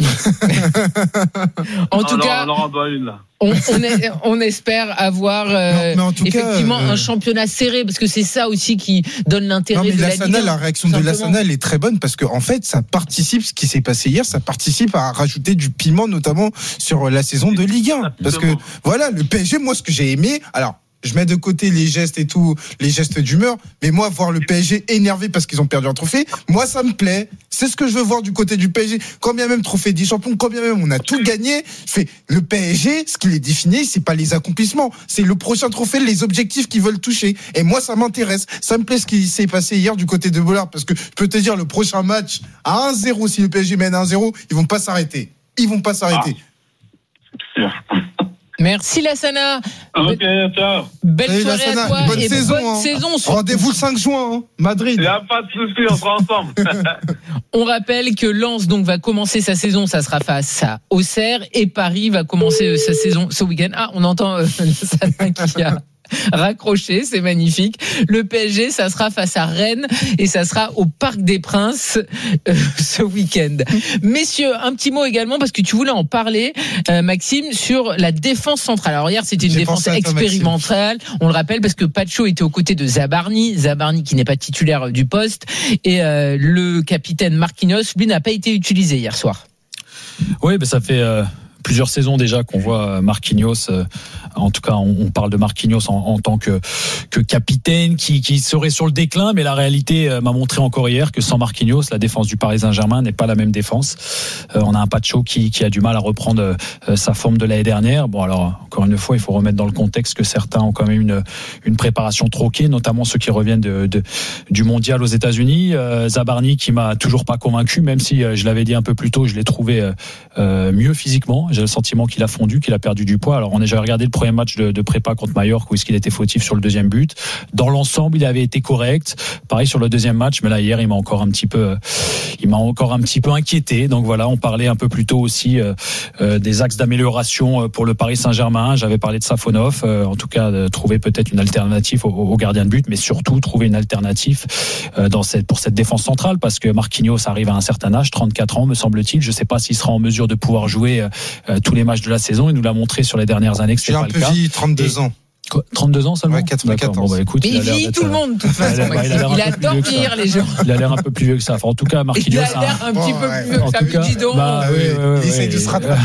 en tout on cas, on en doit une là. On, on, est, on espère avoir euh, non, effectivement cas, euh, un championnat serré, parce que c'est ça aussi qui donne l'intérêt non, mais de la, la Ligue. La réaction de la Sana, elle est très bonne, parce que en fait, ça participe, ce qui s'est passé hier, ça participe à rajouter du piment, notamment sur la saison de Ligue un. Parce que voilà, le P S G, moi, ce que j'ai aimé, alors. Je mets de côté les gestes et tout, les gestes d'humeur, mais moi, voir le P S G énervé parce qu'ils ont perdu un trophée, moi, ça me plaît. C'est ce que je veux voir du côté du P S G. Quand bien même trophée des champions, quand bien même on a tout gagné, je fais le P S G, ce qui les définit, c'est pas les accomplissements, c'est le prochain trophée, les objectifs qu'ils veulent toucher. Et moi, ça m'intéresse. Ça me plaît ce qui s'est passé hier du côté de Bollard, parce que je peux te dire, le prochain match à un zéro, si le P S G mène à un zéro, ils vont pas s'arrêter. Ils vont pas s'arrêter. Ah. Merci Lassana. Ok, ciao. Belle Salut, soirée Lassana. à toi bonne et saison, bonne hein. saison. Rendez-vous le cinq juin, hein. Madrid. Il n'y a pas de souci, on sera ensemble. On rappelle que Lens donc va commencer sa saison, ça sera face à Auxerre, et Paris va commencer sa saison ce week-end. Ah, on entend euh, Lassana qui a raccroché, c'est magnifique. Le P S G, ça sera face à Rennes et ça sera au Parc des Princes euh, ce week-end. Messieurs, un petit mot également parce que tu voulais en parler, euh, Maxime, sur la défense centrale. Alors hier, c'était une J'ai défense expérimentale. On le rappelle parce que Pacho était aux côtés de Zabarni, Zabarni qui n'est pas titulaire du poste, et euh, le capitaine Marquinhos, lui, n'a pas été utilisé hier soir. Oui, ben ça fait euh... plusieurs saisons déjà qu'on voit Marquinhos, euh, en tout cas on, on parle de Marquinhos en, en tant que, que capitaine qui, qui serait sur le déclin, mais la réalité euh, m'a montré encore hier que sans Marquinhos, la défense du Paris Saint-Germain n'est pas la même défense. Euh, on a un Pacho qui, qui a du mal à reprendre euh, sa forme de l'année dernière. Bon alors encore une fois, il faut remettre dans le contexte que certains ont quand même une, une préparation troquée, notamment ceux qui reviennent de, de, du mondial aux États-Unis. Euh, Zabarni qui m'a toujours pas convaincu, même si euh, je l'avais dit un peu plus tôt, je l'ai trouvé euh, euh, mieux physiquement. J'ai le sentiment qu'il a fondu, qu'il a perdu du poids. Alors on a déjà regardé le premier match de, de prépa contre Mallorca où est-ce qu'il était fautif sur le deuxième but. Dans l'ensemble, il avait été correct. Pareil sur le deuxième match, mais là hier, il m'a encore un petit peu, il m'a encore un petit peu inquiété. Donc voilà, on parlait un peu plus tôt aussi euh, euh, des axes d'amélioration pour le Paris Saint-Germain. J'avais parlé de Safonov, euh, en tout cas de trouver peut-être une alternative au, au gardien de but, mais surtout trouver une alternative euh, dans cette pour cette défense centrale, parce que Marquinhos arrive à un certain âge, trente-quatre ans me semble-t-il. Je sais pas s'il sera en mesure de pouvoir jouer euh, tous les matchs de la saison. Il nous l'a montré sur les dernières années que c'est pas le cas. Il a un peu vieilli, trente-deux ans. Quoi, trente-deux ans seulement. Ouais, quatre-vingt-quatorze. Bon, bah, écoute, mais il, il vieillit tout le monde, de toute façon. Il, il, a, il adore vieillir les gens. Il a l'air un peu plus vieux que ça. Enfin, en tout cas, Marquinhos. Il a l'air un petit peu plus vieux que ça. Mais dis donc. Bah, oui, oui, oui, il essaie oui, de se rattraper.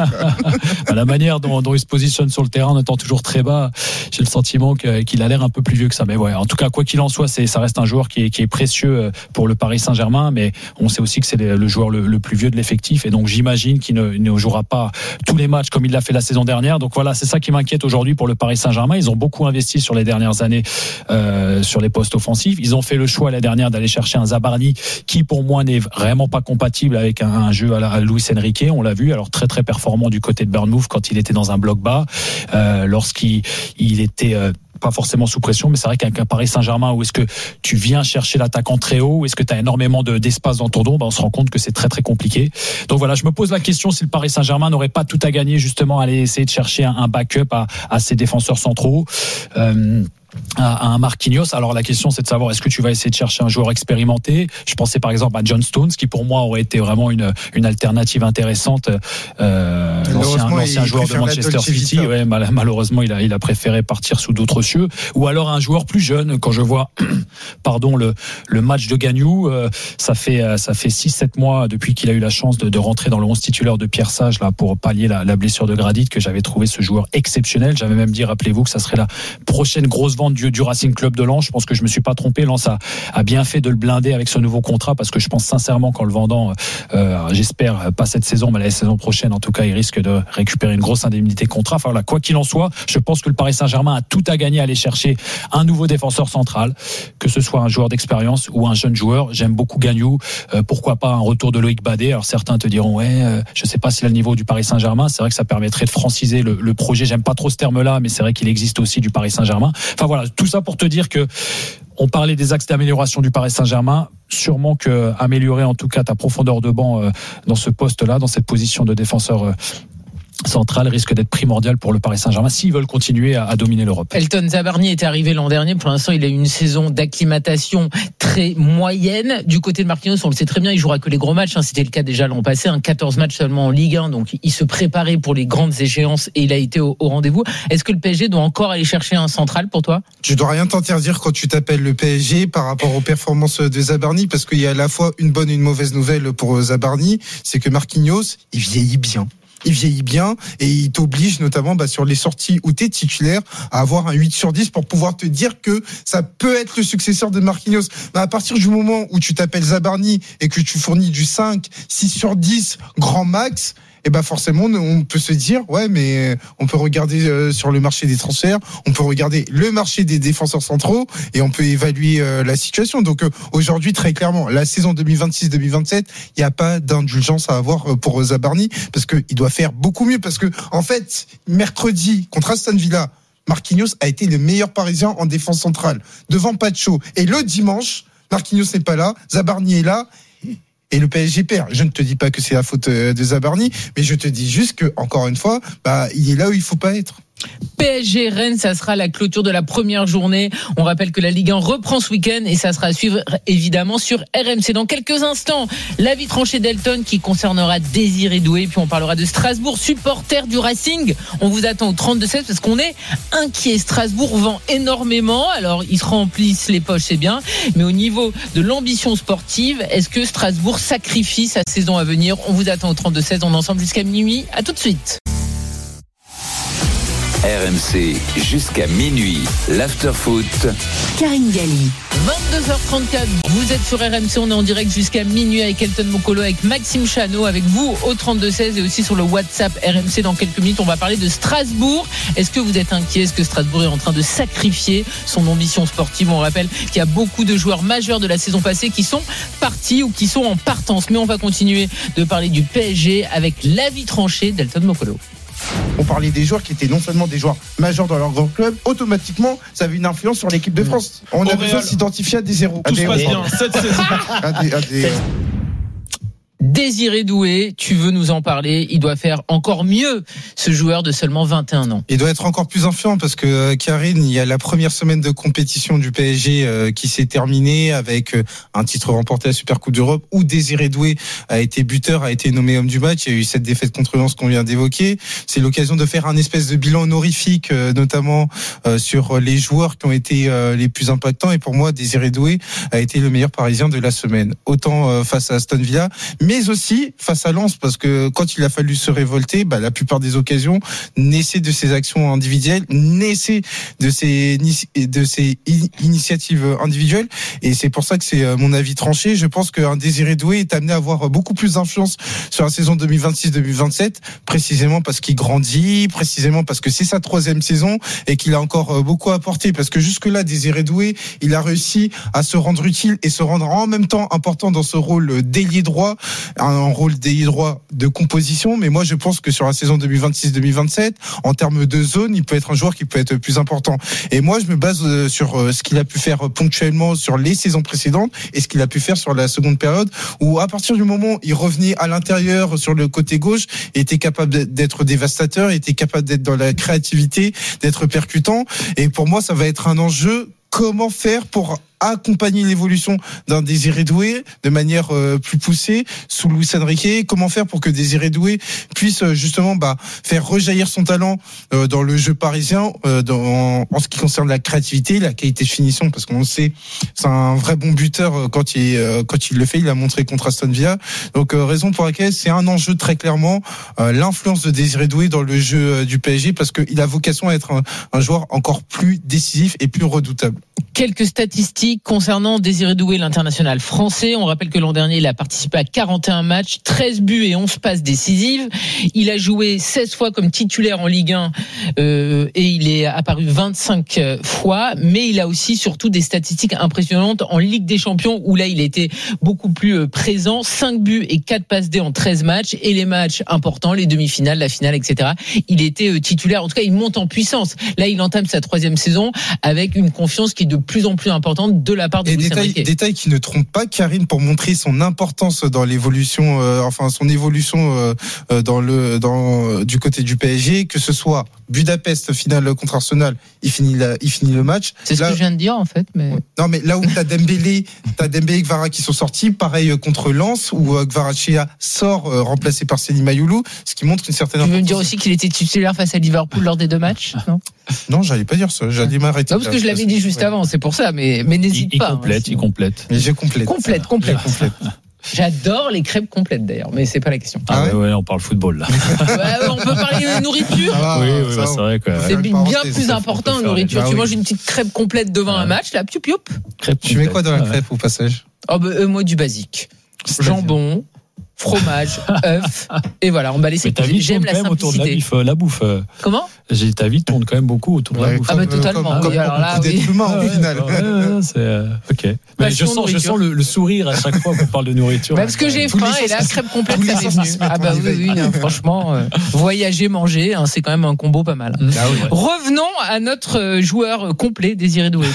Ouais. La manière dont, dont il se positionne sur le terrain en étant toujours très bas, j'ai le sentiment que, qu'il a l'air un peu plus vieux que ça. Mais ouais, en tout cas, quoi qu'il en soit, c'est, ça reste un joueur qui est, qui est précieux pour le Paris Saint-Germain. Mais on sait aussi que c'est le, le joueur le, le plus vieux de l'effectif. Et donc, j'imagine qu'il ne, ne jouera pas tous les matchs comme il l'a fait la saison dernière. Donc voilà, c'est ça qui m'inquiète aujourd'hui pour le Paris Saint-Germain. Saint-Germain. Ils ont beaucoup investi sur les dernières années euh, sur les postes offensifs. Ils ont fait le choix la dernière d'aller chercher un Zabarni qui, pour moi, n'est vraiment pas compatible avec un, un jeu à, la, à Luis Enrique. On l'a vu, alors très très performant du côté de Bournemouth quand il était dans un bloc bas, euh, lorsqu'il il était euh, pas forcément sous pression, mais c'est vrai qu'avec un Paris Saint-Germain où est-ce que tu viens chercher l'attaquant très haut, où est-ce que tu as énormément de, d'espace dans ton dos, ben on se rend compte que c'est très très compliqué. Donc voilà, je me pose la question si le Paris Saint-Germain n'aurait pas tout à gagner justement à aller essayer de chercher un, un backup à, à ses défenseurs centraux. Euh, à un Marquinhos. Alors la question c'est de savoir est-ce que tu vas essayer de chercher un joueur expérimenté. Je pensais par exemple à John Stones qui pour moi aurait été vraiment une une alternative intéressante. Euh, l'ancien, l'ancien joueur de Manchester City, ouais, mal, malheureusement il a il a préféré partir sous d'autres cieux. Ou alors un joueur plus jeune. Quand je vois pardon le le match de Gagnou, euh, ça fait ça fait six sept mois depuis qu'il a eu la chance de, de rentrer dans le onze titulaire de Pierre Sage là pour pallier la, la blessure de Gradit, que j'avais trouvé ce joueur exceptionnel. J'avais même dit, rappelez-vous, que ça serait la prochaine grosse Du, du Racing Club de Lens. Je pense que je me suis pas trompé. Lens a, a bien fait de le blinder avec ce nouveau contrat, parce que je pense sincèrement qu'en le vendant, euh, j'espère pas cette saison, mais la saison prochaine, en tout cas, il risque de récupérer une grosse indemnité contrat. Enfin voilà, quoi qu'il en soit, je pense que le Paris Saint-Germain a tout à gagner à aller chercher un nouveau défenseur central, que ce soit un joueur d'expérience ou un jeune joueur. J'aime beaucoup Gagnou. Euh, pourquoi pas un retour de Loïc Badet. Alors certains te diront ouais, euh, je sais pas si le niveau du Paris Saint-Germain. C'est vrai que ça permettrait de franciser le, le projet. J'aime pas trop ce terme-là, mais c'est vrai qu'il existe aussi du Paris Saint-Germain. Enfin voilà, tout ça pour te dire que on parlait des axes d'amélioration du Paris Saint-Germain. Sûrement que améliorer en tout cas ta profondeur de banc euh, dans ce poste-là, dans cette position de défenseur euh, central, risque d'être primordial pour le Paris Saint-Germain s'ils veulent continuer à, à dominer l'Europe. Elton Zabarni était arrivé l'an dernier. Pour l'instant, il a eu une saison d'acclimatation très moyenne. Du côté de Marquinhos, on le sait très bien, il jouera que les gros matchs. Hein. C'était le cas déjà l'an passé, hein. quatorze matchs seulement en Ligue un. Donc, il se préparait pour les grandes échéances et il a été au, au rendez-vous. Est-ce que le P S G doit encore aller chercher un central pour toi ? Tu dois rien t'interdire quand tu t'appelles le P S G par rapport aux performances de Zabarni, parce qu'il y a à la fois une bonne et une mauvaise nouvelle pour Zabarni. C'est que Marquinhos, il vieillit bien. Il vieillit bien et il t'oblige notamment bah, sur les sorties où t'es titulaire à avoir un huit sur dix pour pouvoir te dire que ça peut être le successeur de Marquinhos. Mais à partir du moment où tu t'appelles Zabarni et que tu fournis du cinq, six sur dix grand max, et ben forcément on peut se dire ouais, mais on peut regarder euh, sur le marché des transferts, on peut regarder le marché des défenseurs centraux et on peut évaluer euh, la situation. Donc euh, aujourd'hui très clairement la saison deux mille vingt-six deux mille vingt-sept, il n'y a pas d'indulgence à avoir pour Zabarni, parce que il doit faire beaucoup mieux, parce que en fait mercredi contre Aston Villa, Marquinhos a été le meilleur Parisien en défense centrale devant Pacho, et le dimanche Marquinhos n'est pas là, Zabarni est là et le P S G perd. Je ne te dis pas que c'est la faute de Zabarni, mais je te dis juste que, encore une fois, bah, il est là où il faut pas être. P S G Rennes, ça sera la clôture de la première journée. On rappelle que la Ligue un reprend ce week-end et ça sera à suivre évidemment sur R M C. Dans quelques instants, l'avis tranché d'Elton qui concernera Désiré Doué. Puis on parlera de Strasbourg, supporter du Racing. On vous attend au trente-deux seize parce qu'on est inquiet. Strasbourg vend énormément. Alors ils se remplissent les poches, c'est bien. Mais au niveau de l'ambition sportive, est-ce que Strasbourg sacrifie sa saison à venir ? On vous attend au trente-deux seize. On est ensemble jusqu'à minuit. À tout de suite. R M C jusqu'à minuit, l'after-foot. Karine Galli. vingt-deux heures trente-quatre, vous êtes sur R M C, on est en direct jusqu'à minuit avec Elton Mokolo, avec Maxime Chano, avec vous au trente-deux seize et aussi sur le WhatsApp R M C. Dans quelques minutes, on va parler de Strasbourg. Est-ce que vous êtes inquiet ? Est-ce que Strasbourg est en train de sacrifier son ambition sportive ? On rappelle qu'il y a beaucoup de joueurs majeurs de la saison passée qui sont partis ou qui sont en partance. Mais on va continuer de parler du P S G avec l'avis tranché d'Elton Mokolo. On parlait des joueurs qui étaient non seulement des joueurs majeurs dans leur grand club, automatiquement, ça avait une influence sur l'équipe de France. On a besoin de s'identifier à des zéros. Tout se passe bien. Cette saison. À des, à des... Désiré Doué, tu veux nous en parler. Il doit faire encore mieux, ce joueur de seulement vingt et un ans. Il doit être encore plus influent parce que, euh, Karine, il y a la première semaine de compétition du P S G euh, qui s'est terminée avec euh, un titre remporté à la Super Coupe d'Europe où Désiré Doué a été buteur, a été nommé homme du match. Il y a eu cette défaite contre Lens qu'on vient d'évoquer. C'est l'occasion de faire un espèce de bilan honorifique, euh, notamment euh, sur les joueurs qui ont été euh, les plus impactants. Et pour moi, Désiré Doué a été le meilleur Parisien de la semaine. Autant euh, face à Aston Villa, mais mais aussi face à Lens, parce que quand il a fallu se révolter, bah, la plupart des occasions naissaient de ses actions individuelles, naissaient de ses, de ses initiatives individuelles, et c'est pour ça que c'est mon avis tranché. Je pense qu'un Désiré Doué est amené à avoir beaucoup plus d'influence sur la saison deux mille vingt-six deux mille vingt-sept, précisément parce qu'il grandit, précisément parce que c'est sa troisième saison et qu'il a encore beaucoup à apporter, parce que jusque-là, Désiré Doué, il a réussi à se rendre utile et se rendre en même temps important dans ce rôle d'ailier droit, un rôle d'ailier droit de composition, mais moi je pense que sur la saison deux mille vingt-six deux mille vingt-sept, en termes de zone, il peut être un joueur qui peut être plus important. Et moi je me base sur ce qu'il a pu faire ponctuellement sur les saisons précédentes et ce qu'il a pu faire sur la seconde période, où à partir du moment où il revenait à l'intérieur sur le côté gauche, il était capable d'être dévastateur, il était capable d'être dans la créativité, d'être percutant. Et pour moi ça va être un enjeu, comment faire pour accompagner l'évolution d'un Désiré Doué de manière euh, plus poussée sous Luis Enrique. Comment faire pour que Désiré Doué puisse euh, justement bah, faire rejaillir son talent euh, dans le jeu parisien, euh, dans, en ce qui concerne la créativité, la qualité de finition, parce qu'on le sait, c'est un vrai bon buteur euh, quand il euh, quand il le fait. Il l'a montré contre Aston Villa. Donc euh, raison pour laquelle c'est un enjeu très clairement, euh, l'influence de Désiré Doué dans le jeu euh, du P S G, parce qu'il a vocation à être un, un joueur encore plus décisif et plus redoutable. Quelques statistiques concernant Désiré Doué, l'international français. On rappelle que l'an dernier, il a participé à quarante et un matchs, treize buts et onze passes décisives. Il a joué seize fois comme titulaire en Ligue un euh, et il est apparu vingt-cinq fois. Mais il a aussi surtout des statistiques impressionnantes en Ligue des Champions, où là, il était beaucoup plus présent. cinq buts et quatre passes D en treize matchs. Et les matchs importants, les demi-finales, la finale, et cetera. Il était titulaire. En tout cas, il monte en puissance. Là, il entame sa troisième saison avec une confiance qui est de plus en plus importante de la part de Luis Enrique. Et détail qui ne trompe pas Karine, pour montrer son importance dans l'évolution, euh, enfin son évolution euh, dans le dans du côté du P S G, que ce soit Budapest finale contre Arsenal, il finit la, il finit le match. C'est ce là, que je viens de dire en fait, mais non mais là où t'as Dembélé, t'as Dembélé et Kvara qui sont sortis, pareil contre Lens où euh, Kvaratskhelia sort euh, remplacé par Seny Mayulu, ce qui montre une certaine. Tu veux me dire aussi qu'il était titulaire face à Liverpool lors des deux matchs? Non, non, j'allais pas dire ça, j'allais m'arrêter. Non, parce que je l'avais dit juste ouais. avant, c'est pour ça, mais mais n'hésite il, pas. Il complète, hein, il complète. Mais je complète. Complète, complète, complète. J'adore les crêpes complètes d'ailleurs, mais c'est pas la question. Ah ouais, ouais on parle football là. Ouais, on peut parler de nourriture. Ah, oui, oui, bah, c'est vrai que. C'est bien plus important la nourriture. Tu manges une petite crêpe complète devant un match, là, pioup pioup. Crêpe. Tu mets quoi dans la crêpe au passage? Oh bah, euh, moi du basique. Jambon, fromage, œuf, et voilà, on va laisser. J'aime la simplicité. Autour de la, bif, la bouffe. Comment? J'ai ta vie tourne quand même beaucoup autour de la bouffe. Ah bah totalement. Comme, oui, alors là, oui. Humain, au final. C'est euh, ok. Mais je sens, je sens le, le sourire à chaque fois qu'on parle de nourriture. Parce que j'ai faim et la crêpe complète ça m'est venu. Ah bah oui, oui, hein, franchement, euh, voyager, manger, hein, c'est quand même un combo pas mal. Ah oui, ouais. Revenons à notre joueur complet, Désiré Doué.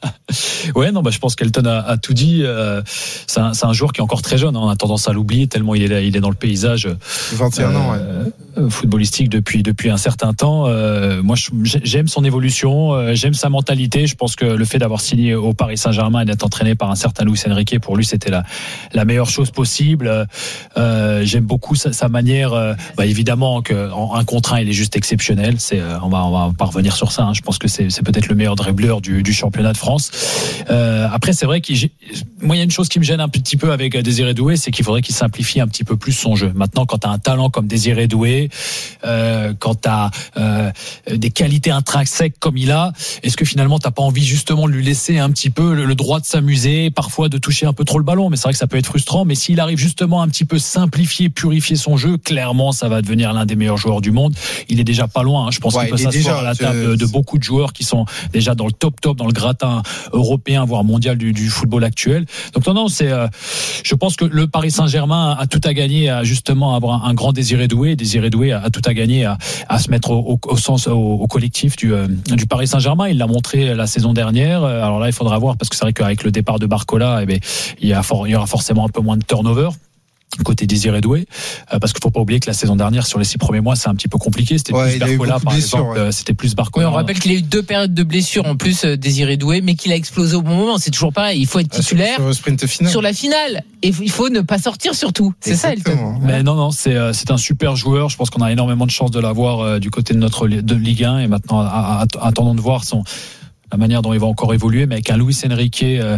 Ouais, non, bah je pense qu'Elton a, a tout dit. Euh, c'est, un, c'est un joueur qui est encore très jeune. Hein, on a tendance à l'oublier tellement il est là, il est dans le paysage. vingt et un euh, ans. Ouais. Footballistique depuis depuis un certain temps. Euh, moi, je, j'aime son évolution, euh, j'aime sa mentalité. Je pense que le fait d'avoir signé au Paris Saint-Germain et d'être entraîné par un certain Luis Enrique, pour lui, c'était la la meilleure chose possible. Euh, j'aime beaucoup sa, sa manière. Euh, bah, évidemment que en un contre un, il est juste exceptionnel. C'est, euh, on va on va pas revenir sur ça. Hein. Je pense que c'est c'est peut-être le meilleur dribbleur du du championnat de France. Euh, après, c'est vrai qu'il, moi, il y a une chose qui me gêne un petit peu avec Désiré Doué, c'est qu'il faudrait qu'il simplifie un petit peu plus son jeu. Maintenant, quand tu as un talent comme Désiré Doué, euh, quand tu as euh, des qualités intrinsèques comme il a, est-ce que finalement t'as pas envie justement de lui laisser un petit peu le, le droit de s'amuser, parfois de toucher un peu trop le ballon? Mais c'est vrai que ça peut être frustrant. Mais s'il arrive justement un petit peu simplifier, purifier son jeu, clairement, ça va devenir l'un des meilleurs joueurs du monde. Il est déjà pas loin. Hein. Je pense ouais, qu'il peut s'asseoir à la table de, de beaucoup de joueurs qui sont déjà dans le top top, dans le gratin européen voire mondial du, du football actuel. Donc non non, c'est euh, je pense que le Paris Saint-Germain a tout à gagner à justement avoir un, un grand Désiré Doué. Désiré Doué a, a tout à gagner à, à se mettre au, au, au sens au, au collectif du euh, du Paris Saint-Germain. Il l'a montré la saison dernière. Alors là, il faudra voir parce que c'est vrai qu'avec le départ de Barcola, eh bien, il y a for, il y aura forcément un peu moins de turnover côté Désiré Doué, parce qu'il faut pas oublier que la saison dernière sur les six premiers mois c'est un petit peu compliqué, c'était ouais, plus Barcola par exemple, ouais. C'était plus Barcola. Oui, on rappelle qu'il a eu deux périodes de blessures en plus Désiré Doué, mais qu'il a explosé au bon moment. C'est toujours pareil, il faut être titulaire sur, sur, sprint final. Sur la finale et il faut ne pas sortir surtout. C'est exactement. Ça Elton. Mais non non, c'est c'est un super joueur. Je pense qu'on a énormément de chance de l'avoir du côté de notre de Ligue un et maintenant attendons de voir son la manière dont il va encore évoluer, mais avec un Luis Enrique euh,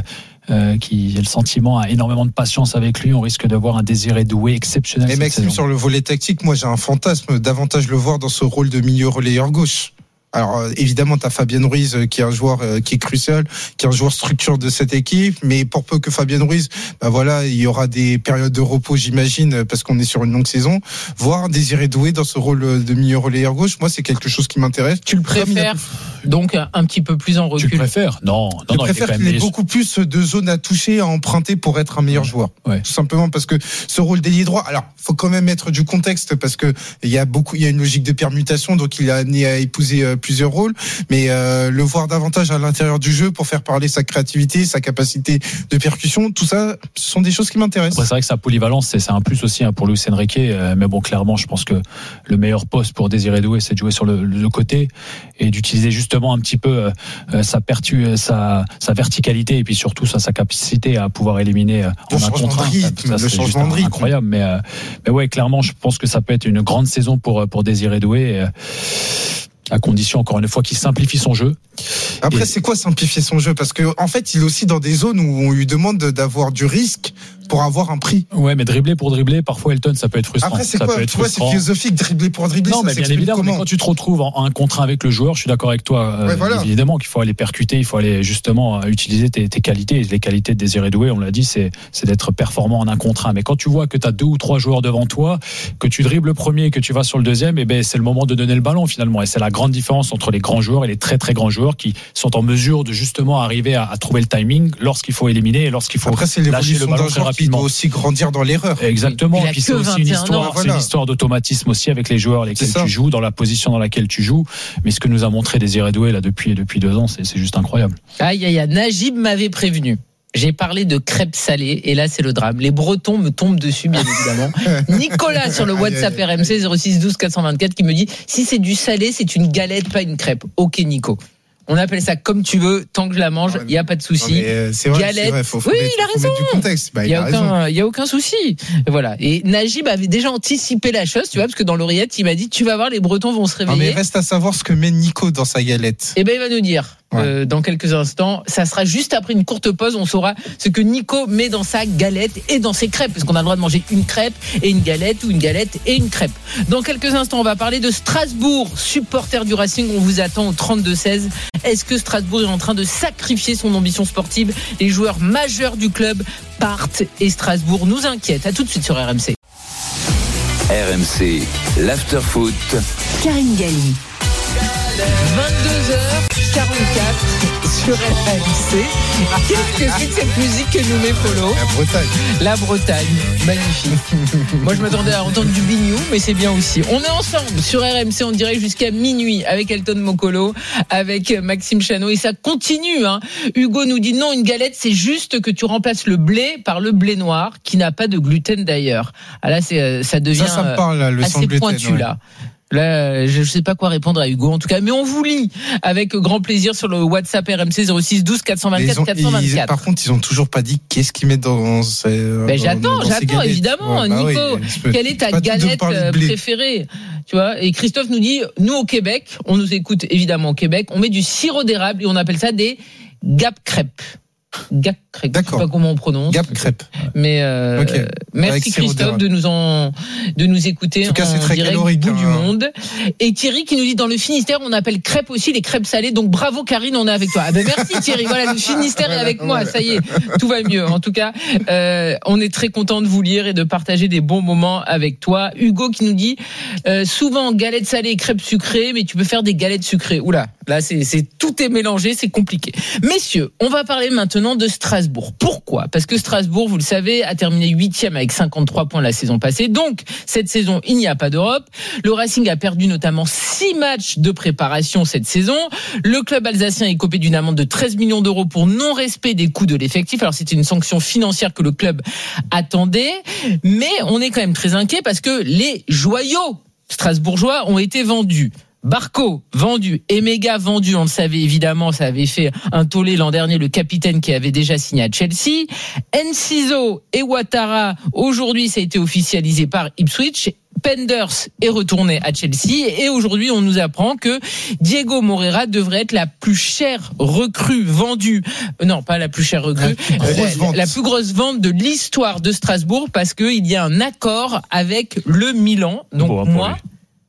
euh, qui a le sentiment, a énormément de patience avec lui. On risque d'avoir un Désiré Doué exceptionnel. Et Maxime, sur le volet tactique, moi j'ai un fantasme davantage le voir dans ce rôle de milieu relayeur gauche. Alors euh, évidemment, t'as Fabien Ruiz euh, qui est un joueur euh, qui est crucial, qui est un joueur structure de cette équipe. Mais pour peu que Fabien Ruiz, bah voilà, il y aura des périodes de repos, j'imagine, parce qu'on est sur une longue saison. Voir Désiré Doué dans ce rôle de milieu relayeur gauche, moi c'est quelque chose qui m'intéresse. Tu le préfères donc un petit peu plus en recul? Tu le préfères? Non, non, je non. préfère qu'il ait des... beaucoup plus de zones à toucher, à emprunter pour être un meilleur ouais. joueur. Ouais. Tout simplement parce que ce rôle d'ailier droit, alors faut quand même mettre du contexte parce que il y a beaucoup, il y a une logique de permutation, donc il a amené à épouser euh, plusieurs rôles. Mais euh, le voir davantage à l'intérieur du jeu pour faire parler sa créativité, sa capacité de percussion, tout ça, ce sont des choses qui m'intéressent. Après, c'est vrai que sa polyvalence, c'est, c'est un plus aussi hein, pour Luis Enrique. Euh, mais bon, clairement, je pense que le meilleur poste pour Désiré Doué, c'est de jouer sur le, le côté et d'utiliser justement un petit peu euh, sa, pertu, sa, sa verticalité et puis surtout sa, sa capacité à pouvoir éliminer euh, en un contre un. Le ça, changement de rythme. Incroyable. Mais, euh, mais ouais, clairement, je pense que ça peut être une grande saison pour, pour Désiré Doué. Et, euh, à condition, encore une fois, qu'il simplifie son jeu. Après, et... c'est quoi simplifier son jeu? Parce que, en fait, il est aussi dans des zones où on lui demande d'avoir du risque pour avoir un prix. Ouais, mais dribbler pour dribbler, parfois Elton, ça peut être frustrant. Après, c'est ça quoi? Tu vois, c'est philosophique, dribbler pour dribbler. Non, ça mais bien évidemment, mais quand tu te retrouves en un contre un avec le joueur, je suis d'accord avec toi. Ouais, euh, voilà. Évidemment qu'il faut aller percuter, il faut aller justement utiliser tes, tes qualités. Et les qualités de Désiré Doué, on l'a dit, c'est, c'est d'être performant en un contre un. Mais quand tu vois que tu as deux ou trois joueurs devant toi, que tu dribbles le premier, que tu vas sur le deuxième, et ben c'est le moment de donner le ballon finalement. Et c'est la grande différence entre les grands joueurs et les très très grands joueurs qui sont en mesure de justement arriver à, à trouver le timing lorsqu'il faut éliminer et lorsqu'il faut Après, c'est lâcher le ballon très rapidement. Qui doit aussi grandir dans l'erreur. Exactement. Et puis c'est aussi une histoire, voilà. c'est une histoire d'automatisme aussi avec les joueurs avec lesquels tu joues, dans la position dans laquelle tu joues. Mais ce que nous a montré Désiré Doué là depuis depuis deux ans, c'est, c'est juste incroyable. Aïe aïe aïe, Najib m'avait prévenu. J'ai parlé de crêpes salées et là c'est le drame. Les Bretons me tombent dessus bien évidemment. Nicolas sur le WhatsApp R M C zéro six douze quatre cent vingt-quatre qui me dit si c'est du salé, c'est une galette, pas une crêpe. Ok Nico. On appelle ça comme tu veux, tant que je la mange, il n'y a pas de souci. C'est vrai, galette. C'est vrai, faut, faut oui, mettre, il a raison. Du contexte. Bah, il n'y a, a, a aucun souci. Voilà. Et Najib avait déjà anticipé la chose, tu vois, parce que dans l'oreillette, il m'a dit, tu vas voir, les Bretons vont se réveiller. Non, mais reste à savoir ce que met Nico dans sa galette. Eh ben, il va nous dire. Ouais. Euh, dans quelques instants, ça sera juste après une courte pause. On saura ce que Nico met dans sa galette et dans ses crêpes, parce qu'on a le droit de manger une crêpe et une galette ou une galette et une crêpe. Dans quelques instants, on va parler de Strasbourg, supporter du Racing. On vous attend au trente-deux seize. Est-ce que Strasbourg est en train de sacrifier son ambition sportive? Les joueurs majeurs du club partent et Strasbourg nous inquiète. À tout de suite sur R M C. R M C, l'after-foot. Karine Galli. vingt-deux heures quarante-quatre sur R M C. Qu'est-ce que c'est que cette musique que nous met Polo? La Bretagne. La Bretagne, magnifique. Moi je m'attendais à entendre du bignou, mais c'est bien aussi. On est ensemble sur R M C en direct jusqu'à minuit avec Elton Mokolo, avec Maxime Chano et ça continue. Hein. Hugo nous dit non, une galette c'est juste que tu remplaces le blé par le blé noir qui n'a pas de gluten d'ailleurs. Ah là c'est, ça devient ça, ça me parle, là, le assez gluten, pointu ouais. là. Là, je ne sais pas quoi répondre à Hugo en tout cas, mais on vous lit avec grand plaisir sur le WhatsApp R M C zéro six douze quatre cent vingt-quatre quatre cent vingt-quatre. Ils, par contre, ils ont toujours pas dit qu'est-ce qu'ils mettent dans ces. Ben, j'attends, dans j'attends évidemment, ouais, bah Nico. Oui, quelle est ta galette préférée? Tu vois? Et Christophe nous dit, nous au Québec, on nous écoute évidemment au Québec, on met du sirop d'érable et on appelle ça des gap crêpes. Gap crêpes. D'accord. Je sais pas comment on prononce. Gap crêpes. Mais euh, okay. Merci Christophe de nous en de nous écouter en, tout cas, c'est très direct au bout hein. du monde. Et Thierry qui nous dit dans le Finistère on appelle crêpes aussi les crêpes salées. Donc bravo Karine, on est avec toi. Ah ben merci Thierry. Voilà, le Finistère est avec moi. Ça y est, tout va mieux. En tout cas, euh, on est très content de vous lire et de partager des bons moments avec toi. Hugo qui nous dit euh, souvent galettes salées et crêpes sucrées, mais tu peux faire des galettes sucrées. Oula, là c'est c'est tout est mélangé, c'est compliqué. Messieurs, on va parler maintenant de Strasbourg. Pourquoi? Parce que Strasbourg, vous le savez, a terminé huitième avec cinquante-trois points la saison passée. Donc, cette saison, il n'y a pas d'Europe. Le Racing a perdu notamment six matchs de préparation cette saison. Le club alsacien est copé d'une amende de treize millions d'euros pour non-respect des coûts de l'effectif. Alors, c'était une sanction financière que le club attendait. Mais on est quand même très inquiet parce que les joyaux strasbourgeois ont été vendus. Barco vendu, Emega vendu, on le savait évidemment, ça avait fait un tollé l'an dernier, le capitaine qui avait déjà signé à Chelsea. Enciso et Ouattara, aujourd'hui ça a été officialisé par Ipswich. Penders est retourné à Chelsea et aujourd'hui on nous apprend que Diego Moreira devrait être la plus chère recrue vendue, non pas la plus chère recrue, la plus grosse, la, la plus grosse vente de l'histoire de Strasbourg parce qu'il y a un accord avec le Milan. Donc bon, moi... Comment ?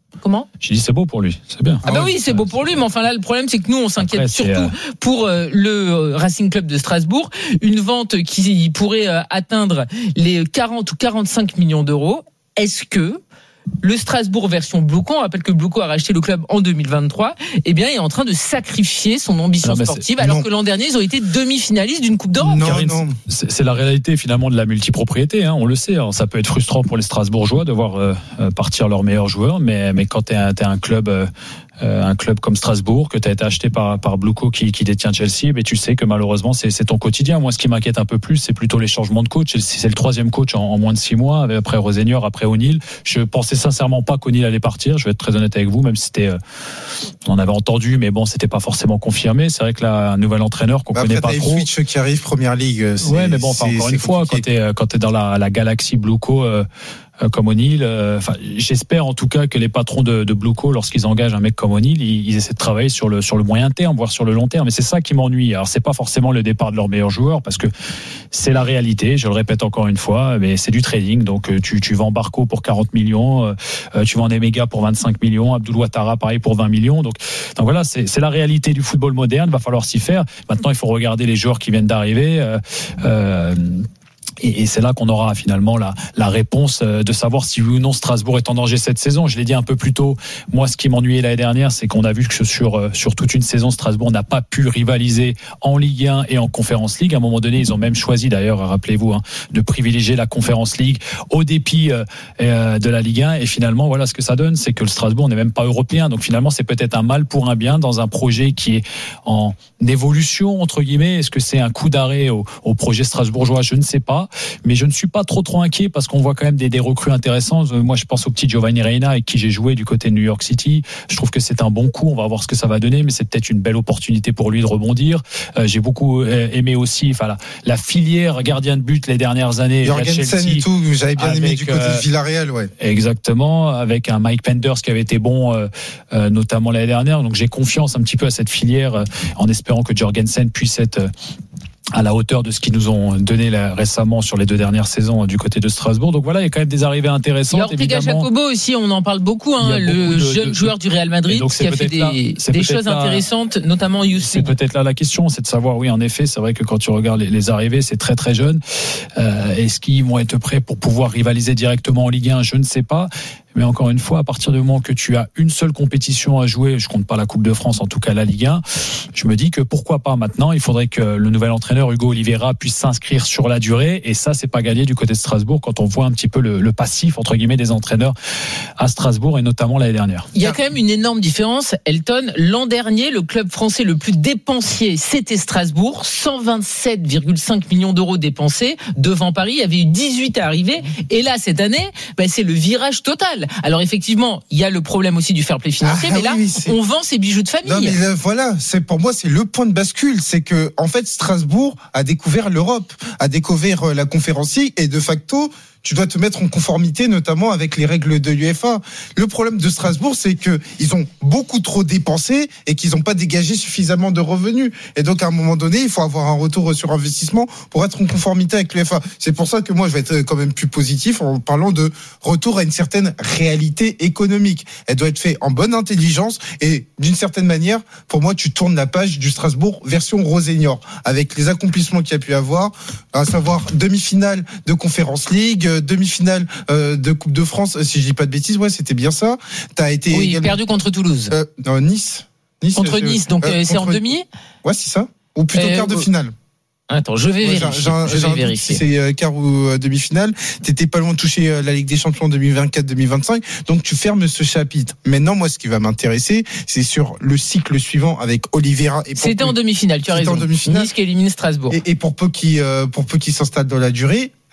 J'ai dit c'est beau pour lui, c'est bien. Ah bah oui, c'est beau pour lui, mais enfin là le problème c'est que nous on s'inquiète Après, surtout euh... pour euh, le Racing Club de Strasbourg, une vente qui pourrait euh, atteindre les quarante ou quarante-cinq millions d'euros. Est-ce que le Strasbourg version Bluco, on rappelle que Bluco a racheté le club en deux mille vingt-trois, eh bien, est en train de sacrifier son ambition non, sportive, alors non. que l'an dernier, ils ont été demi-finalistes d'une Coupe d'Europe. Non, Karine, non. C'est, c'est la réalité, finalement, de la multipropriété, hein, on le sait. Alors, ça peut être frustrant pour les Strasbourgeois de voir euh, partir leurs meilleurs joueurs, mais, mais quand t'es un, t'es un club, euh, un club comme Strasbourg, que t'as été acheté par, par Bluco qui, qui détient Chelsea, mais tu sais que malheureusement, c'est, c'est ton quotidien. Moi, ce qui m'inquiète un peu plus, c'est plutôt les changements de coach. C'est, c'est le troisième coach en, en moins de six mois, après Rosenior, après O'Neill. Je pensais sincèrement pas qu'O'Neill allait partir, je vais être très honnête avec vous, même si c'était, euh, on avait entendu, mais bon, c'était pas forcément confirmé. C'est vrai que là, un nouvel entraîneur qu'on bah connaît pas trop. Switch qui arrive Première Ligue. C'est, ouais, mais bon, enfin, encore une fois, quand t'es, quand t'es dans la, la galaxie Bluco, euh, comme O'Neill, enfin, euh, j'espère en tout cas que les patrons de, de Bluco, lorsqu'ils engagent un mec comme O'Neill, ils, ils essaient de travailler sur le sur le moyen terme, voire sur le long terme. Et c'est ça qui m'ennuie. Alors c'est pas forcément le départ de leurs meilleurs joueurs, parce que c'est la réalité. Je le répète encore une fois, mais c'est du trading. Donc tu tu vends Barco pour quarante millions, euh, tu vends Emega pour vingt-cinq millions, Abdoul Ouattara pareil pour vingt millions. Donc donc voilà, c'est c'est la réalité du football moderne. Va falloir s'y faire. Maintenant, il faut regarder les joueurs qui viennent d'arriver. Euh, euh, Et, et c'est là qu'on aura finalement la, la réponse de savoir si oui ou non Strasbourg est en danger cette saison. Je l'ai dit un peu plus tôt. Moi, ce qui m'ennuyait l'année dernière, c'est qu'on a vu que sur, sur toute une saison, Strasbourg n'a pas pu rivaliser en Ligue un et en Conference League. À un moment donné, ils ont même choisi, d'ailleurs, rappelez-vous, hein, de privilégier la Conference League au dépit euh, de la Ligue un. Et finalement, voilà ce que ça donne, c'est que le Strasbourg n'est même pas européen. Donc finalement, c'est peut-être un mal pour un bien dans un projet qui est en évolution, entre guillemets. Est-ce que c'est un coup d'arrêt au, au projet strasbourgeois ? Je ne sais pas. Mais je ne suis pas trop trop inquiet parce qu'on voit quand même des, des recrues intéressantes. Moi, je pense au petit Giovanni Reina avec qui j'ai joué du côté de New York City. Je trouve que c'est un bon coup. On va voir ce que ça va donner, mais c'est peut-être une belle opportunité pour lui de rebondir. Euh, j'ai beaucoup aimé aussi, enfin la, la filière gardien de but les dernières années. Jorgensen et tout, j'avais bien avec, aimé du côté de Villarreal, ouais. Exactement, avec un Mike Penders qui avait été bon, euh, euh, notamment l'année dernière. Donc j'ai confiance un petit peu à cette filière, euh, en espérant que Jorgensen puisse être euh, à la hauteur de ce qu'ils nous ont donné là, récemment sur les deux dernières saisons du côté de Strasbourg. Donc voilà, il y a quand même des arrivées intéressantes. Ortega Jacobo aussi, on en parle beaucoup, hein, le de, jeune de, joueur du Real Madrid qui a fait des, là, des choses là, intéressantes, notamment Youssef. C'est peut-être là la question, c'est de savoir, oui, en effet, c'est vrai que quand tu regardes les, les arrivées, c'est très très jeune. Euh, est-ce qu'ils vont être prêts pour pouvoir rivaliser directement en Ligue un ? Je ne sais pas. Mais encore une fois, à partir du moment que tu as une seule compétition à jouer, je compte pas la Coupe de France, en tout cas la Ligue un, je me dis que pourquoi pas maintenant, il faudrait que le nouvel entraîneur Hugo Oliveira puisse s'inscrire sur la durée, et ça, c'est pas gagné du côté de Strasbourg quand on voit un petit peu le, le passif, entre guillemets, des entraîneurs à Strasbourg, et notamment l'année dernière. Il y a quand même une énorme différence, Elton. L'an dernier, le club français le plus dépensier, c'était Strasbourg, cent vingt-sept virgule cinq millions d'euros dépensés devant Paris, il y avait eu dix-huit à arriver, et là, cette année, ben, c'est le virage total. Alors effectivement, il y a le problème aussi du fair play financier, ah, mais là, oui, on vend ses bijoux de famille. Non, mais là, voilà, c'est pour moi, c'est le point de bascule, c'est que en fait, Strasbourg a découvert l'Europe, a découvert la Conférence League, et de facto, tu dois te mettre en conformité, notamment avec les règles de l'UEFA. Le problème de Strasbourg, c'est que ils ont beaucoup trop dépensé et qu'ils n'ont pas dégagé suffisamment de revenus. Et donc, à un moment donné, il faut avoir un retour sur investissement pour être en conformité avec l'UEFA. C'est pour ça que moi, je vais être quand même plus positif en parlant de retour à une certaine réalité économique. Elle doit être faite en bonne intelligence et d'une certaine manière, pour moi, tu tournes la page du Strasbourg version Rosenior avec les accomplissements qu'il y a pu avoir, à savoir demi-finale de Conférence League, demi-finale euh, de Coupe de France, si je dis pas de bêtises, ouais, c'était bien ça. T'as été oui, également... perdu contre Toulouse. Euh, non, Nice. Nice. Contre Nice, euh, donc euh, c'est contre... en demi. Ouais, c'est ça. Ou plutôt euh, quart de finale. Attends, je vais ouais, vérifier. J'ai un, je vais vérifier. Si c'est quart ou euh, demi-finale, t'étais pas loin de toucher euh, la Ligue des Champions deux mille vingt-quatre deux mille vingt-cinq, donc tu fermes ce chapitre. Maintenant, moi, ce qui va m'intéresser, c'est sur le cycle suivant avec Oliveira. Et C'était en demi-finale, tu as raison. En demi-finale. Nice qui élimine Strasbourg. Et, et pour peu qu'il euh, pour peu qu'il s'installe dans la durée,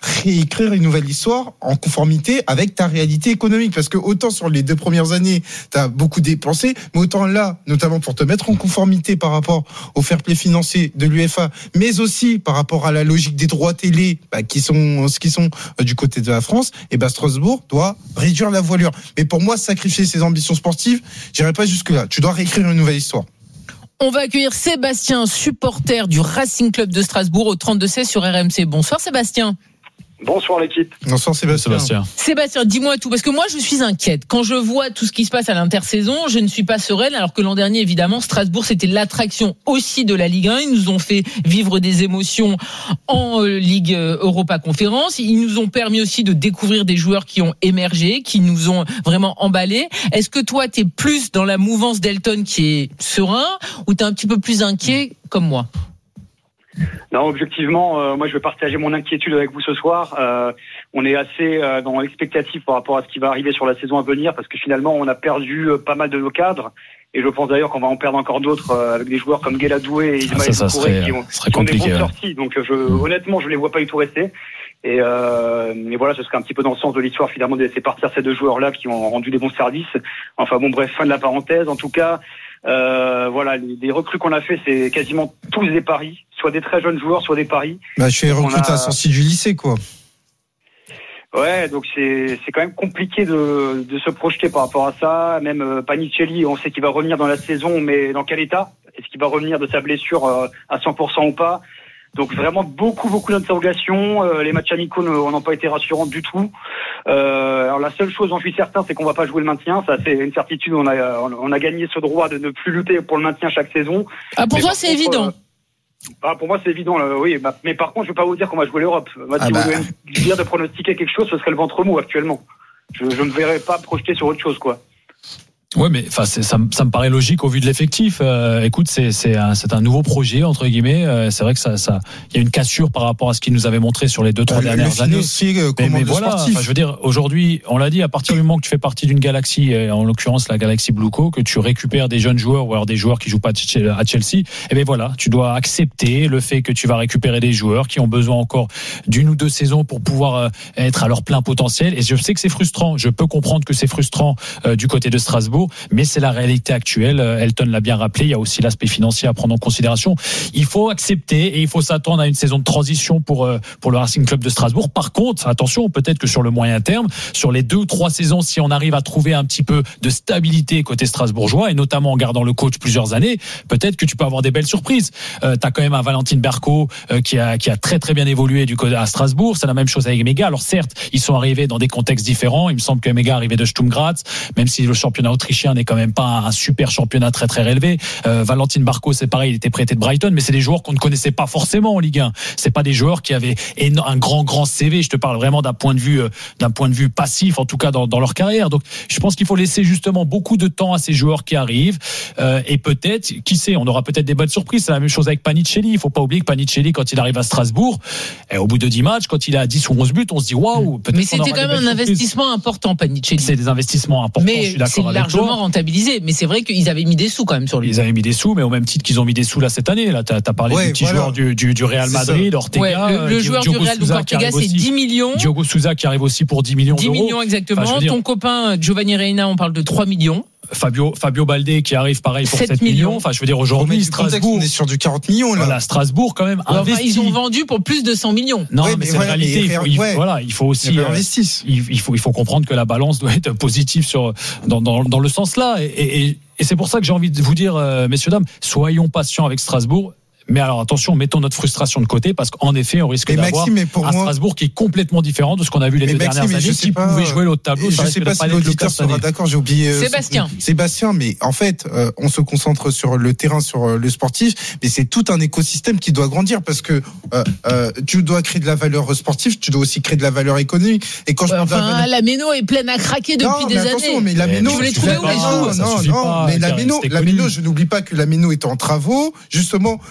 réécrire une nouvelle histoire en conformité avec ta réalité économique. Parce que autant sur les deux premières années, tu as beaucoup dépensé, mais autant là, notamment pour te mettre en conformité par rapport au fair play financier de l'UEFA, mais aussi par rapport à la logique des droits télé, bah, qui sont ce qui sont euh, du côté de la France, et bah Strasbourg doit réduire la voilure. Mais pour moi, sacrifier ses ambitions sportives, j'irai pas jusque là. Tu dois réécrire une nouvelle histoire. On va accueillir Sébastien, supporter du Racing Club de Strasbourg au trente-deux seize sur R M C. Bonsoir Sébastien. Bonsoir l'équipe. Bonsoir Sébastien. Sébastien. Sébastien, dis-moi tout, parce que moi je suis inquiète. Quand je vois tout ce qui se passe à l'intersaison, je ne suis pas sereine, alors que l'an dernier, évidemment, Strasbourg, c'était l'attraction aussi de la Ligue un. Ils nous ont fait vivre des émotions en Ligue Europa Conférence. Ils nous ont permis aussi de découvrir des joueurs qui ont émergé, qui nous ont vraiment emballés. Est-ce que toi, tu es plus dans la mouvance d'Elton qui est serein, ou tu es un petit peu plus inquiet comme moi ? Non, objectivement, euh, moi je vais partager mon inquiétude avec vous ce soir. Euh, on est assez euh, dans l'expectative par rapport à ce qui va arriver sur la saison à venir, parce que finalement on a perdu euh, pas mal de nos cadres, et je pense d'ailleurs qu'on va en perdre encore d'autres euh, avec des joueurs comme Guéladoué et Ismaël ah, Touré qui ont, qui ont des bonnes ouais. sorties. Donc je, honnêtement, je les vois pas du tout rester. Et, euh, et voilà, ce serait un petit peu dans le sens de l'histoire finalement de laisser partir ces deux joueurs-là qui ont rendu des bons services. Enfin bon, bref, fin de la parenthèse. En tout cas, euh, voilà, les, les recrues qu'on a fait, c'est quasiment tous des paris, soit des très jeunes joueurs, soit des paris. Bah, je suis recruté a... à sortie du lycée, quoi. Ouais, donc c'est c'est quand même compliqué de de se projeter par rapport à ça. Même euh, Panicelli, on sait qu'il va revenir dans la saison, mais dans quel état ? Est-ce qu'il va revenir de sa blessure euh, à cent pour cent ou pas ? Donc vraiment beaucoup beaucoup d'interrogations. Euh, les matchs amicaux n'ont pas été rassurants du tout. Euh, alors la seule chose dont je suis certain, c'est qu'on va pas jouer le maintien. Ça c'est une certitude. On a on a gagné ce droit de ne plus lutter pour le maintien chaque saison. Ah pour toi c'est contre, évident. Euh, ah pour moi c'est évident. Là, oui, bah, mais par contre je vais pas vous dire qu'on va jouer l'Europe. Moi, ah si bah. vous devez dire de pronostiquer quelque chose, ce serait le ventre mou actuellement. Je, je ne verrais pas projeter sur autre chose quoi. Ouais, mais enfin, ça, ça me paraît logique au vu de l'effectif. Euh, écoute, c'est c'est un, c'est un nouveau projet entre guillemets. Euh, c'est vrai que ça, ça, il y a une cassure par rapport à ce qu'il nous avait montré sur les deux trois bah, dernières années. Aussi, euh, mais, mais voilà, je veux dire, aujourd'hui, on l'a dit, à partir du moment que tu fais partie d'une galaxie, en l'occurrence la galaxie Blueco, que tu récupères des jeunes joueurs ou alors des joueurs qui jouent pas à Chelsea, et ben voilà, tu dois accepter le fait que tu vas récupérer des joueurs qui ont besoin encore d'une ou deux saisons pour pouvoir être à leur plein potentiel. Et je sais que c'est frustrant. Je peux comprendre que c'est frustrant euh, du côté de Strasbourg, mais c'est la réalité actuelle. Elton l'a bien rappelé, il y a aussi l'aspect financier à prendre en considération. Il faut accepter et il faut s'attendre à une saison de transition pour pour le Racing Club de Strasbourg. Par contre, attention, peut-être que sur le moyen terme, sur les deux ou trois saisons, si on arrive à trouver un petit peu de stabilité côté strasbourgeois, et notamment en gardant le coach plusieurs années, peut-être que tu peux avoir des belles surprises. Euh, t'as quand même un Valentin Berco euh, qui a qui a très très bien évolué du côté à Strasbourg. C'est la même chose avec Emega. Alors certes, ils sont arrivés dans des contextes différents. Il me semble que Emega arrivait de Sturm Graz, même si le championnat autrichien n'est quand même pas un super championnat très très relevé. Euh, Valentin Barco, c'est pareil, il était prêté de Brighton, mais c'est des joueurs qu'on ne connaissait pas forcément en Ligue un. C'est pas des joueurs qui avaient un grand grand C V. Je te parle vraiment d'un point de vue d'un point de vue passif, en tout cas dans, dans leur carrière. Donc, je pense qu'il faut laisser justement beaucoup de temps à ces joueurs qui arrivent. Euh, et peut-être, qui sait, on aura peut-être des bonnes surprises. C'est la même chose avec Panicelli. Il faut pas oublier que Panicelli, quand il arrive à Strasbourg, et au bout de dix matchs, quand il a dix ou onze buts, on se dit waouh. Mais c'était quand même un investissement important, Panicelli. C'est des investissements importants. Mais je suis d'accord c'est avec largement toi. Rentabilisé. Mais c'est vrai qu'ils avaient mis des sous quand même sur lui. Ils avaient mis des sous, mais au même titre qu'ils ont mis des sous là cette année. Là, t'as, t'as parlé ouais, du petit voilà. joueur du, du, du Real Madrid, ça. Ortega. Ouais, le, le joueur Diogo du Real, donc Ortega, c'est dix millions. Diogo Souza qui arrive aussi pour dix millions dix d'euros. dix millions exactement. Enfin, dire... Ton copain Giovanni Reina, on parle de trois millions. Fabio Fabio Baldé qui arrive pareil pour sept millions. Enfin, je veux dire aujourd'hui Strasbourg, on est sur du quarante millions là. Voilà, Strasbourg quand même enfin, investi. Ils ont vendu pour plus de cent millions. Non, ouais, mais, mais c'est voilà, la réalité. Il faut, il, ouais. voilà, il faut aussi euh, il, il faut il faut comprendre que la balance doit être positive sur dans dans, dans le sens là. Et, et, et c'est pour ça que j'ai envie de vous dire, euh, messieurs dames, soyons patients avec Strasbourg. Mais alors attention, mettons notre frustration de côté parce qu'en effet, on risque mais d'avoir Maxime, un moi... Strasbourg qui est complètement différent de ce qu'on a vu les mais deux Maxime, dernières années, qui pas... pouvait jouer l'autre tableau. Je ne sais pas si l'auditeur sera d'accord. J'ai oublié euh, Sébastien. Son... Sébastien, mais en fait, euh, on se concentre sur le terrain, sur euh, le sportif, mais c'est tout un écosystème qui doit grandir parce que euh, euh, tu dois créer de la valeur sportive, tu dois aussi créer de la valeur économique. Et quand ouais, je enfin, valeur... la Méno est pleine à craquer depuis non, des mais attention, années. Mais la Méno, je voulais trouver où les sous. Non, non, non. Mais la Méno, la Méno, je n'oublie pas que la Méno est en travaux, justement.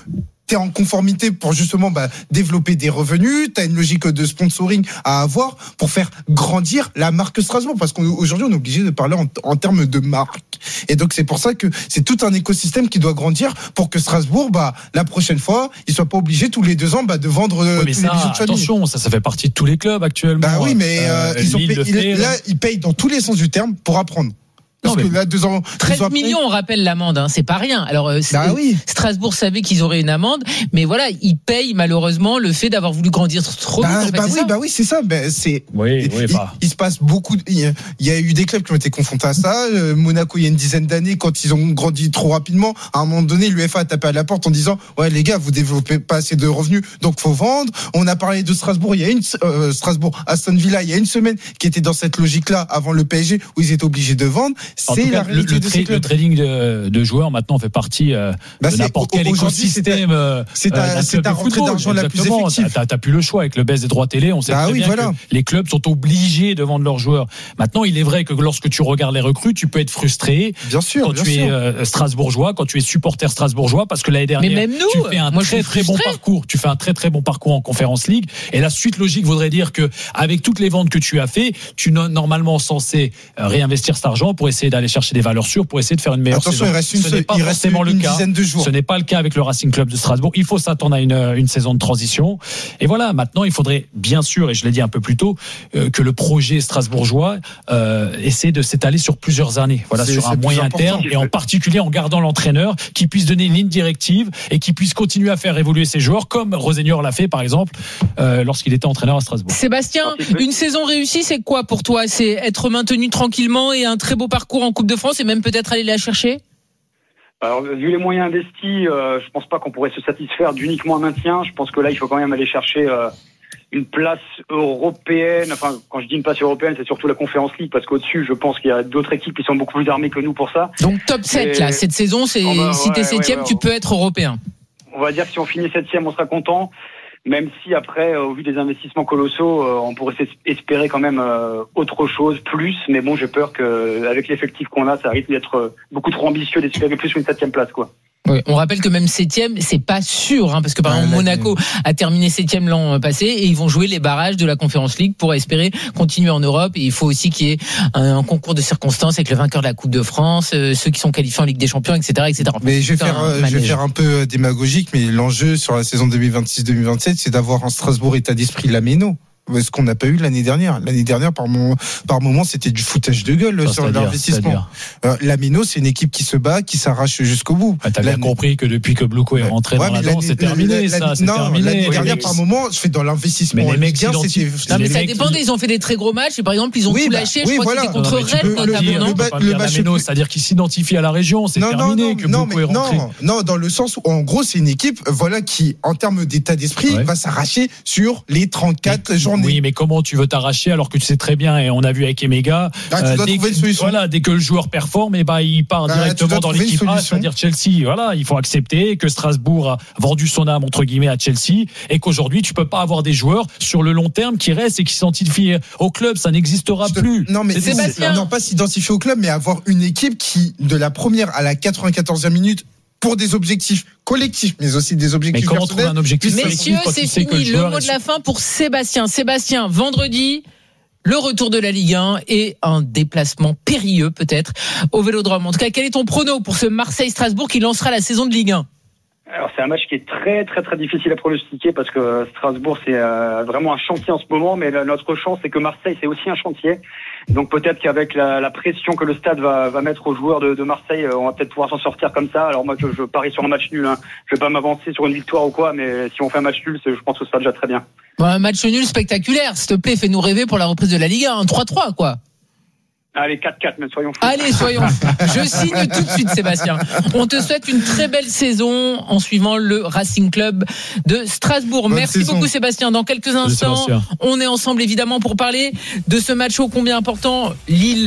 t'es en conformité pour justement bah, développer des revenus, t'as une logique de sponsoring à avoir pour faire grandir la marque Strasbourg, parce qu'aujourd'hui on est obligé de parler en, en termes de marque, et donc c'est pour ça que c'est tout un écosystème qui doit grandir pour que Strasbourg, bah, la prochaine fois, il soit pas obligé tous les deux ans bah, de vendre oui, mais tous ça, les bijoux de famille. Attention, ça, ça fait partie de tous les clubs actuellement. Bah oui, mais euh, euh, ils ont payé, fait, là, ils payent dans tous les sens du terme pour apprendre. Parce non, que là, deux ans, treize deux ans millions, après... on rappelle l'amende, hein, c'est pas rien. Alors, euh, bah oui. Strasbourg savait qu'ils auraient une amende, mais voilà, ils payent malheureusement le fait d'avoir voulu grandir trop bah, vite. En fait, bah c'est oui, ça bah oui, c'est ça. Bah, c'est. Oui, il, oui, il, il se passe beaucoup. Il y a eu des clubs qui ont été confrontés à ça. Euh, Monaco, il y a une dizaine d'années, quand ils ont grandi trop rapidement, à un moment donné, l'UEFA a tapé à la porte en disant ouais, les gars, vous développez pas assez de revenus, donc faut vendre. On a parlé de Strasbourg. Il y a une euh, Strasbourg, Aston Villa, il y a une semaine, qui était dans cette logique-là avant le P S G, où ils étaient obligés de vendre. C'est la réalité. Le, de ces le trading de, de joueurs maintenant fait partie euh, bah de n'importe quel écosystème. C'est ta, c'est ta rentrée d'argent la plus effective. T'as, t'as plus le choix avec le baisse des droits télé. On sait bah très oui, bien voilà. que les clubs sont obligés de vendre leurs joueurs. Maintenant, il est vrai que lorsque tu regardes les recrues, tu peux être frustré. Bien sûr. Quand bien tu sûr. es euh, strasbourgeois, quand tu es supporter strasbourgeois, parce que l'année dernière, mais même nous, tu fais un moi, très très bon parcours. Tu fais un très très bon parcours en Conference League. Et la suite logique voudrait dire que avec toutes les ventes que tu as fait, tu es normalement censé réinvestir cet argent pour essayer d'aller chercher des valeurs sûres, pour essayer de faire une meilleure Attention, saison. Il reste une, Ce n'est pas il forcément reste le une cas. dizaine de jours. Ce n'est pas le cas avec le Racing Club de Strasbourg. Il faut s'attendre à une, une saison de transition. Et voilà, maintenant, il faudrait bien sûr, et je l'ai dit un peu plus tôt, euh, que le projet strasbourgeois euh, essaie de s'étaler sur plusieurs années. Voilà, c'est, sur un moyen terme, et en particulier en gardant l'entraîneur qui puisse donner une ligne directive et qui puisse continuer à faire évoluer ses joueurs, comme Rosenior l'a fait, par exemple, euh, lorsqu'il était entraîneur à Strasbourg. Sébastien, une saison réussie, c'est quoi pour toi? C'est être maintenu tranquillement et un très beau parcours en Coupe de France et même peut-être aller la chercher? Alors, vu les moyens investis, euh, je pense pas qu'on pourrait se satisfaire d'uniquement un maintien. Je pense que là, il faut quand même aller chercher euh, une place européenne. Enfin, quand je dis une place européenne, c'est surtout la Conference League, parce qu'au-dessus, je pense qu'il y a d'autres équipes qui sont beaucoup plus armées que nous pour ça. Donc top sept, Et... là, cette saison, c'est oh bah, si ouais, t'es septième, ouais, ouais, tu peux être européen. On va dire que si on finit septième, on sera content. Même si après, euh, au vu des investissements colossaux, euh, on pourrait espérer quand même euh, autre chose, plus. Mais bon, j'ai peur qu'avec l'effectif qu'on a, ça risque d'être euh, beaucoup trop ambitieux d'espérer plus une septième place, quoi. Oui, on rappelle que même septième, c'est pas sûr, hein, parce que par exemple Monaco a terminé septième l'an passé et ils vont jouer les barrages de la Conference League pour espérer continuer en Europe. Et il faut aussi qu'il y ait un, un concours de circonstances avec le vainqueur de la Coupe de France, euh, ceux qui sont qualifiés en Ligue des Champions, et cetera, et cetera. Mais je vais faire, un, je vais faire un peu démagogique, mais l'enjeu sur la saison deux mille vingt-six deux mille vingt-sept, c'est d'avoir un Strasbourg état d'esprit Laméno. Ce qu'on n'a pas eu l'année dernière. L'année dernière, par moment, par moment, c'était du foutage de gueule ça, sur l'investissement. Euh, la Méno, c'est une équipe qui se bat, qui s'arrache jusqu'au bout. Ah, t'as bien compris que depuis que Blouco est rentré ouais, dans la danse, c'est terminé, la, la, ça. Non, terminé. L'année dernière, par moment, je fais dans l'investissement. Mais les mecs, bien, c'était. Non, mais ça dépendait. Ils ont fait des très gros matchs. Et par exemple, ils ont oui, tout bah, lâché. Oui, je crois voilà. que c'était contre Rennes, notamment. Le match, c'est-à-dire qu'ils s'identifient à la région. C'est terminé que Blouco est rentré. Non, dans le sens où, en gros, c'est une équipe, voilà, qui, en termes d'état d'esprit, va s'arracher sur les trente-quatre journées. Oui, mais comment tu veux t'arracher alors que tu sais très bien, et on a vu avec Emega, ah, euh, dès, que, voilà, dès que le joueur performe, et bah, il part ah, directement dans l'équipe A, c'est-à-dire Chelsea. Voilà, il faut accepter que Strasbourg a vendu son âme entre guillemets à Chelsea, et qu'aujourd'hui tu peux pas avoir des joueurs sur le long terme qui restent et qui s'identifient au club, ça n'existera te... plus. Non mais c'est, c'est non pas s'identifier au club, mais avoir une équipe qui, de la première à la quatre-vingt-quatorzième minute, pour des objectifs collectifs, mais aussi des objectifs mais comment trouver un objectif Messieurs, c'est fini. Le, le mot de la fin pour Sébastien. Sébastien, vendredi, le retour de la Ligue un et un déplacement périlleux peut-être au Vélodrome. En tout cas, quel est ton prono pour ce Marseille-Strasbourg qui lancera la saison de Ligue un? Alors c'est un match qui est très très très difficile à pronostiquer parce que Strasbourg c'est euh, vraiment un chantier en ce moment, mais la, notre chance c'est que Marseille c'est aussi un chantier. Donc peut-être qu'avec la, la pression que le stade va, va mettre aux joueurs de, de Marseille, on va peut-être pouvoir s'en sortir comme ça. Alors moi je, je parie sur un match nul, hein. Je vais pas m'avancer sur une victoire ou quoi, mais si on fait un match nul, je pense que ce sera déjà très bien. Bon, un match nul spectaculaire, s'il te plaît, fais-nous rêver pour la reprise de la Ligue un, un trois trois quoi. Allez, quatre quatre, mais soyons fous. Allez, soyons fous. Je signe tout de suite, Sébastien. On te souhaite une très belle saison en suivant le Racing Club de Strasbourg. Bonne Merci saison. Beaucoup, Sébastien. Dans quelques instants, on est ensemble, évidemment, pour parler de ce match ô combien important. Lille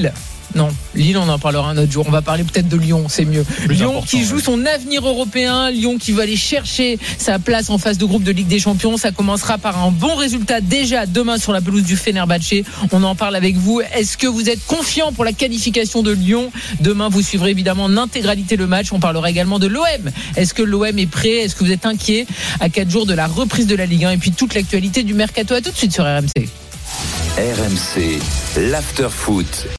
non. Lille, on en parlera un autre jour. On va parler peut-être de Lyon, c'est mieux. Plus Lyon qui joue ouais. son avenir européen. Lyon qui va aller chercher sa place en phase de groupe de Ligue des Champions. Ça commencera par un bon résultat déjà demain sur la pelouse du Fenerbahçe. On en parle avec vous. Est-ce que vous êtes confiant pour la qualification de Lyon? Demain, vous suivrez évidemment en intégralité le match. On parlera également de l'O M. Est-ce que l'O M est prêt? Est-ce que vous êtes inquiet à quatre jours de la reprise de la Ligue un? Et puis toute l'actualité du mercato. À tout de suite sur R M C. R M C, l'after foot.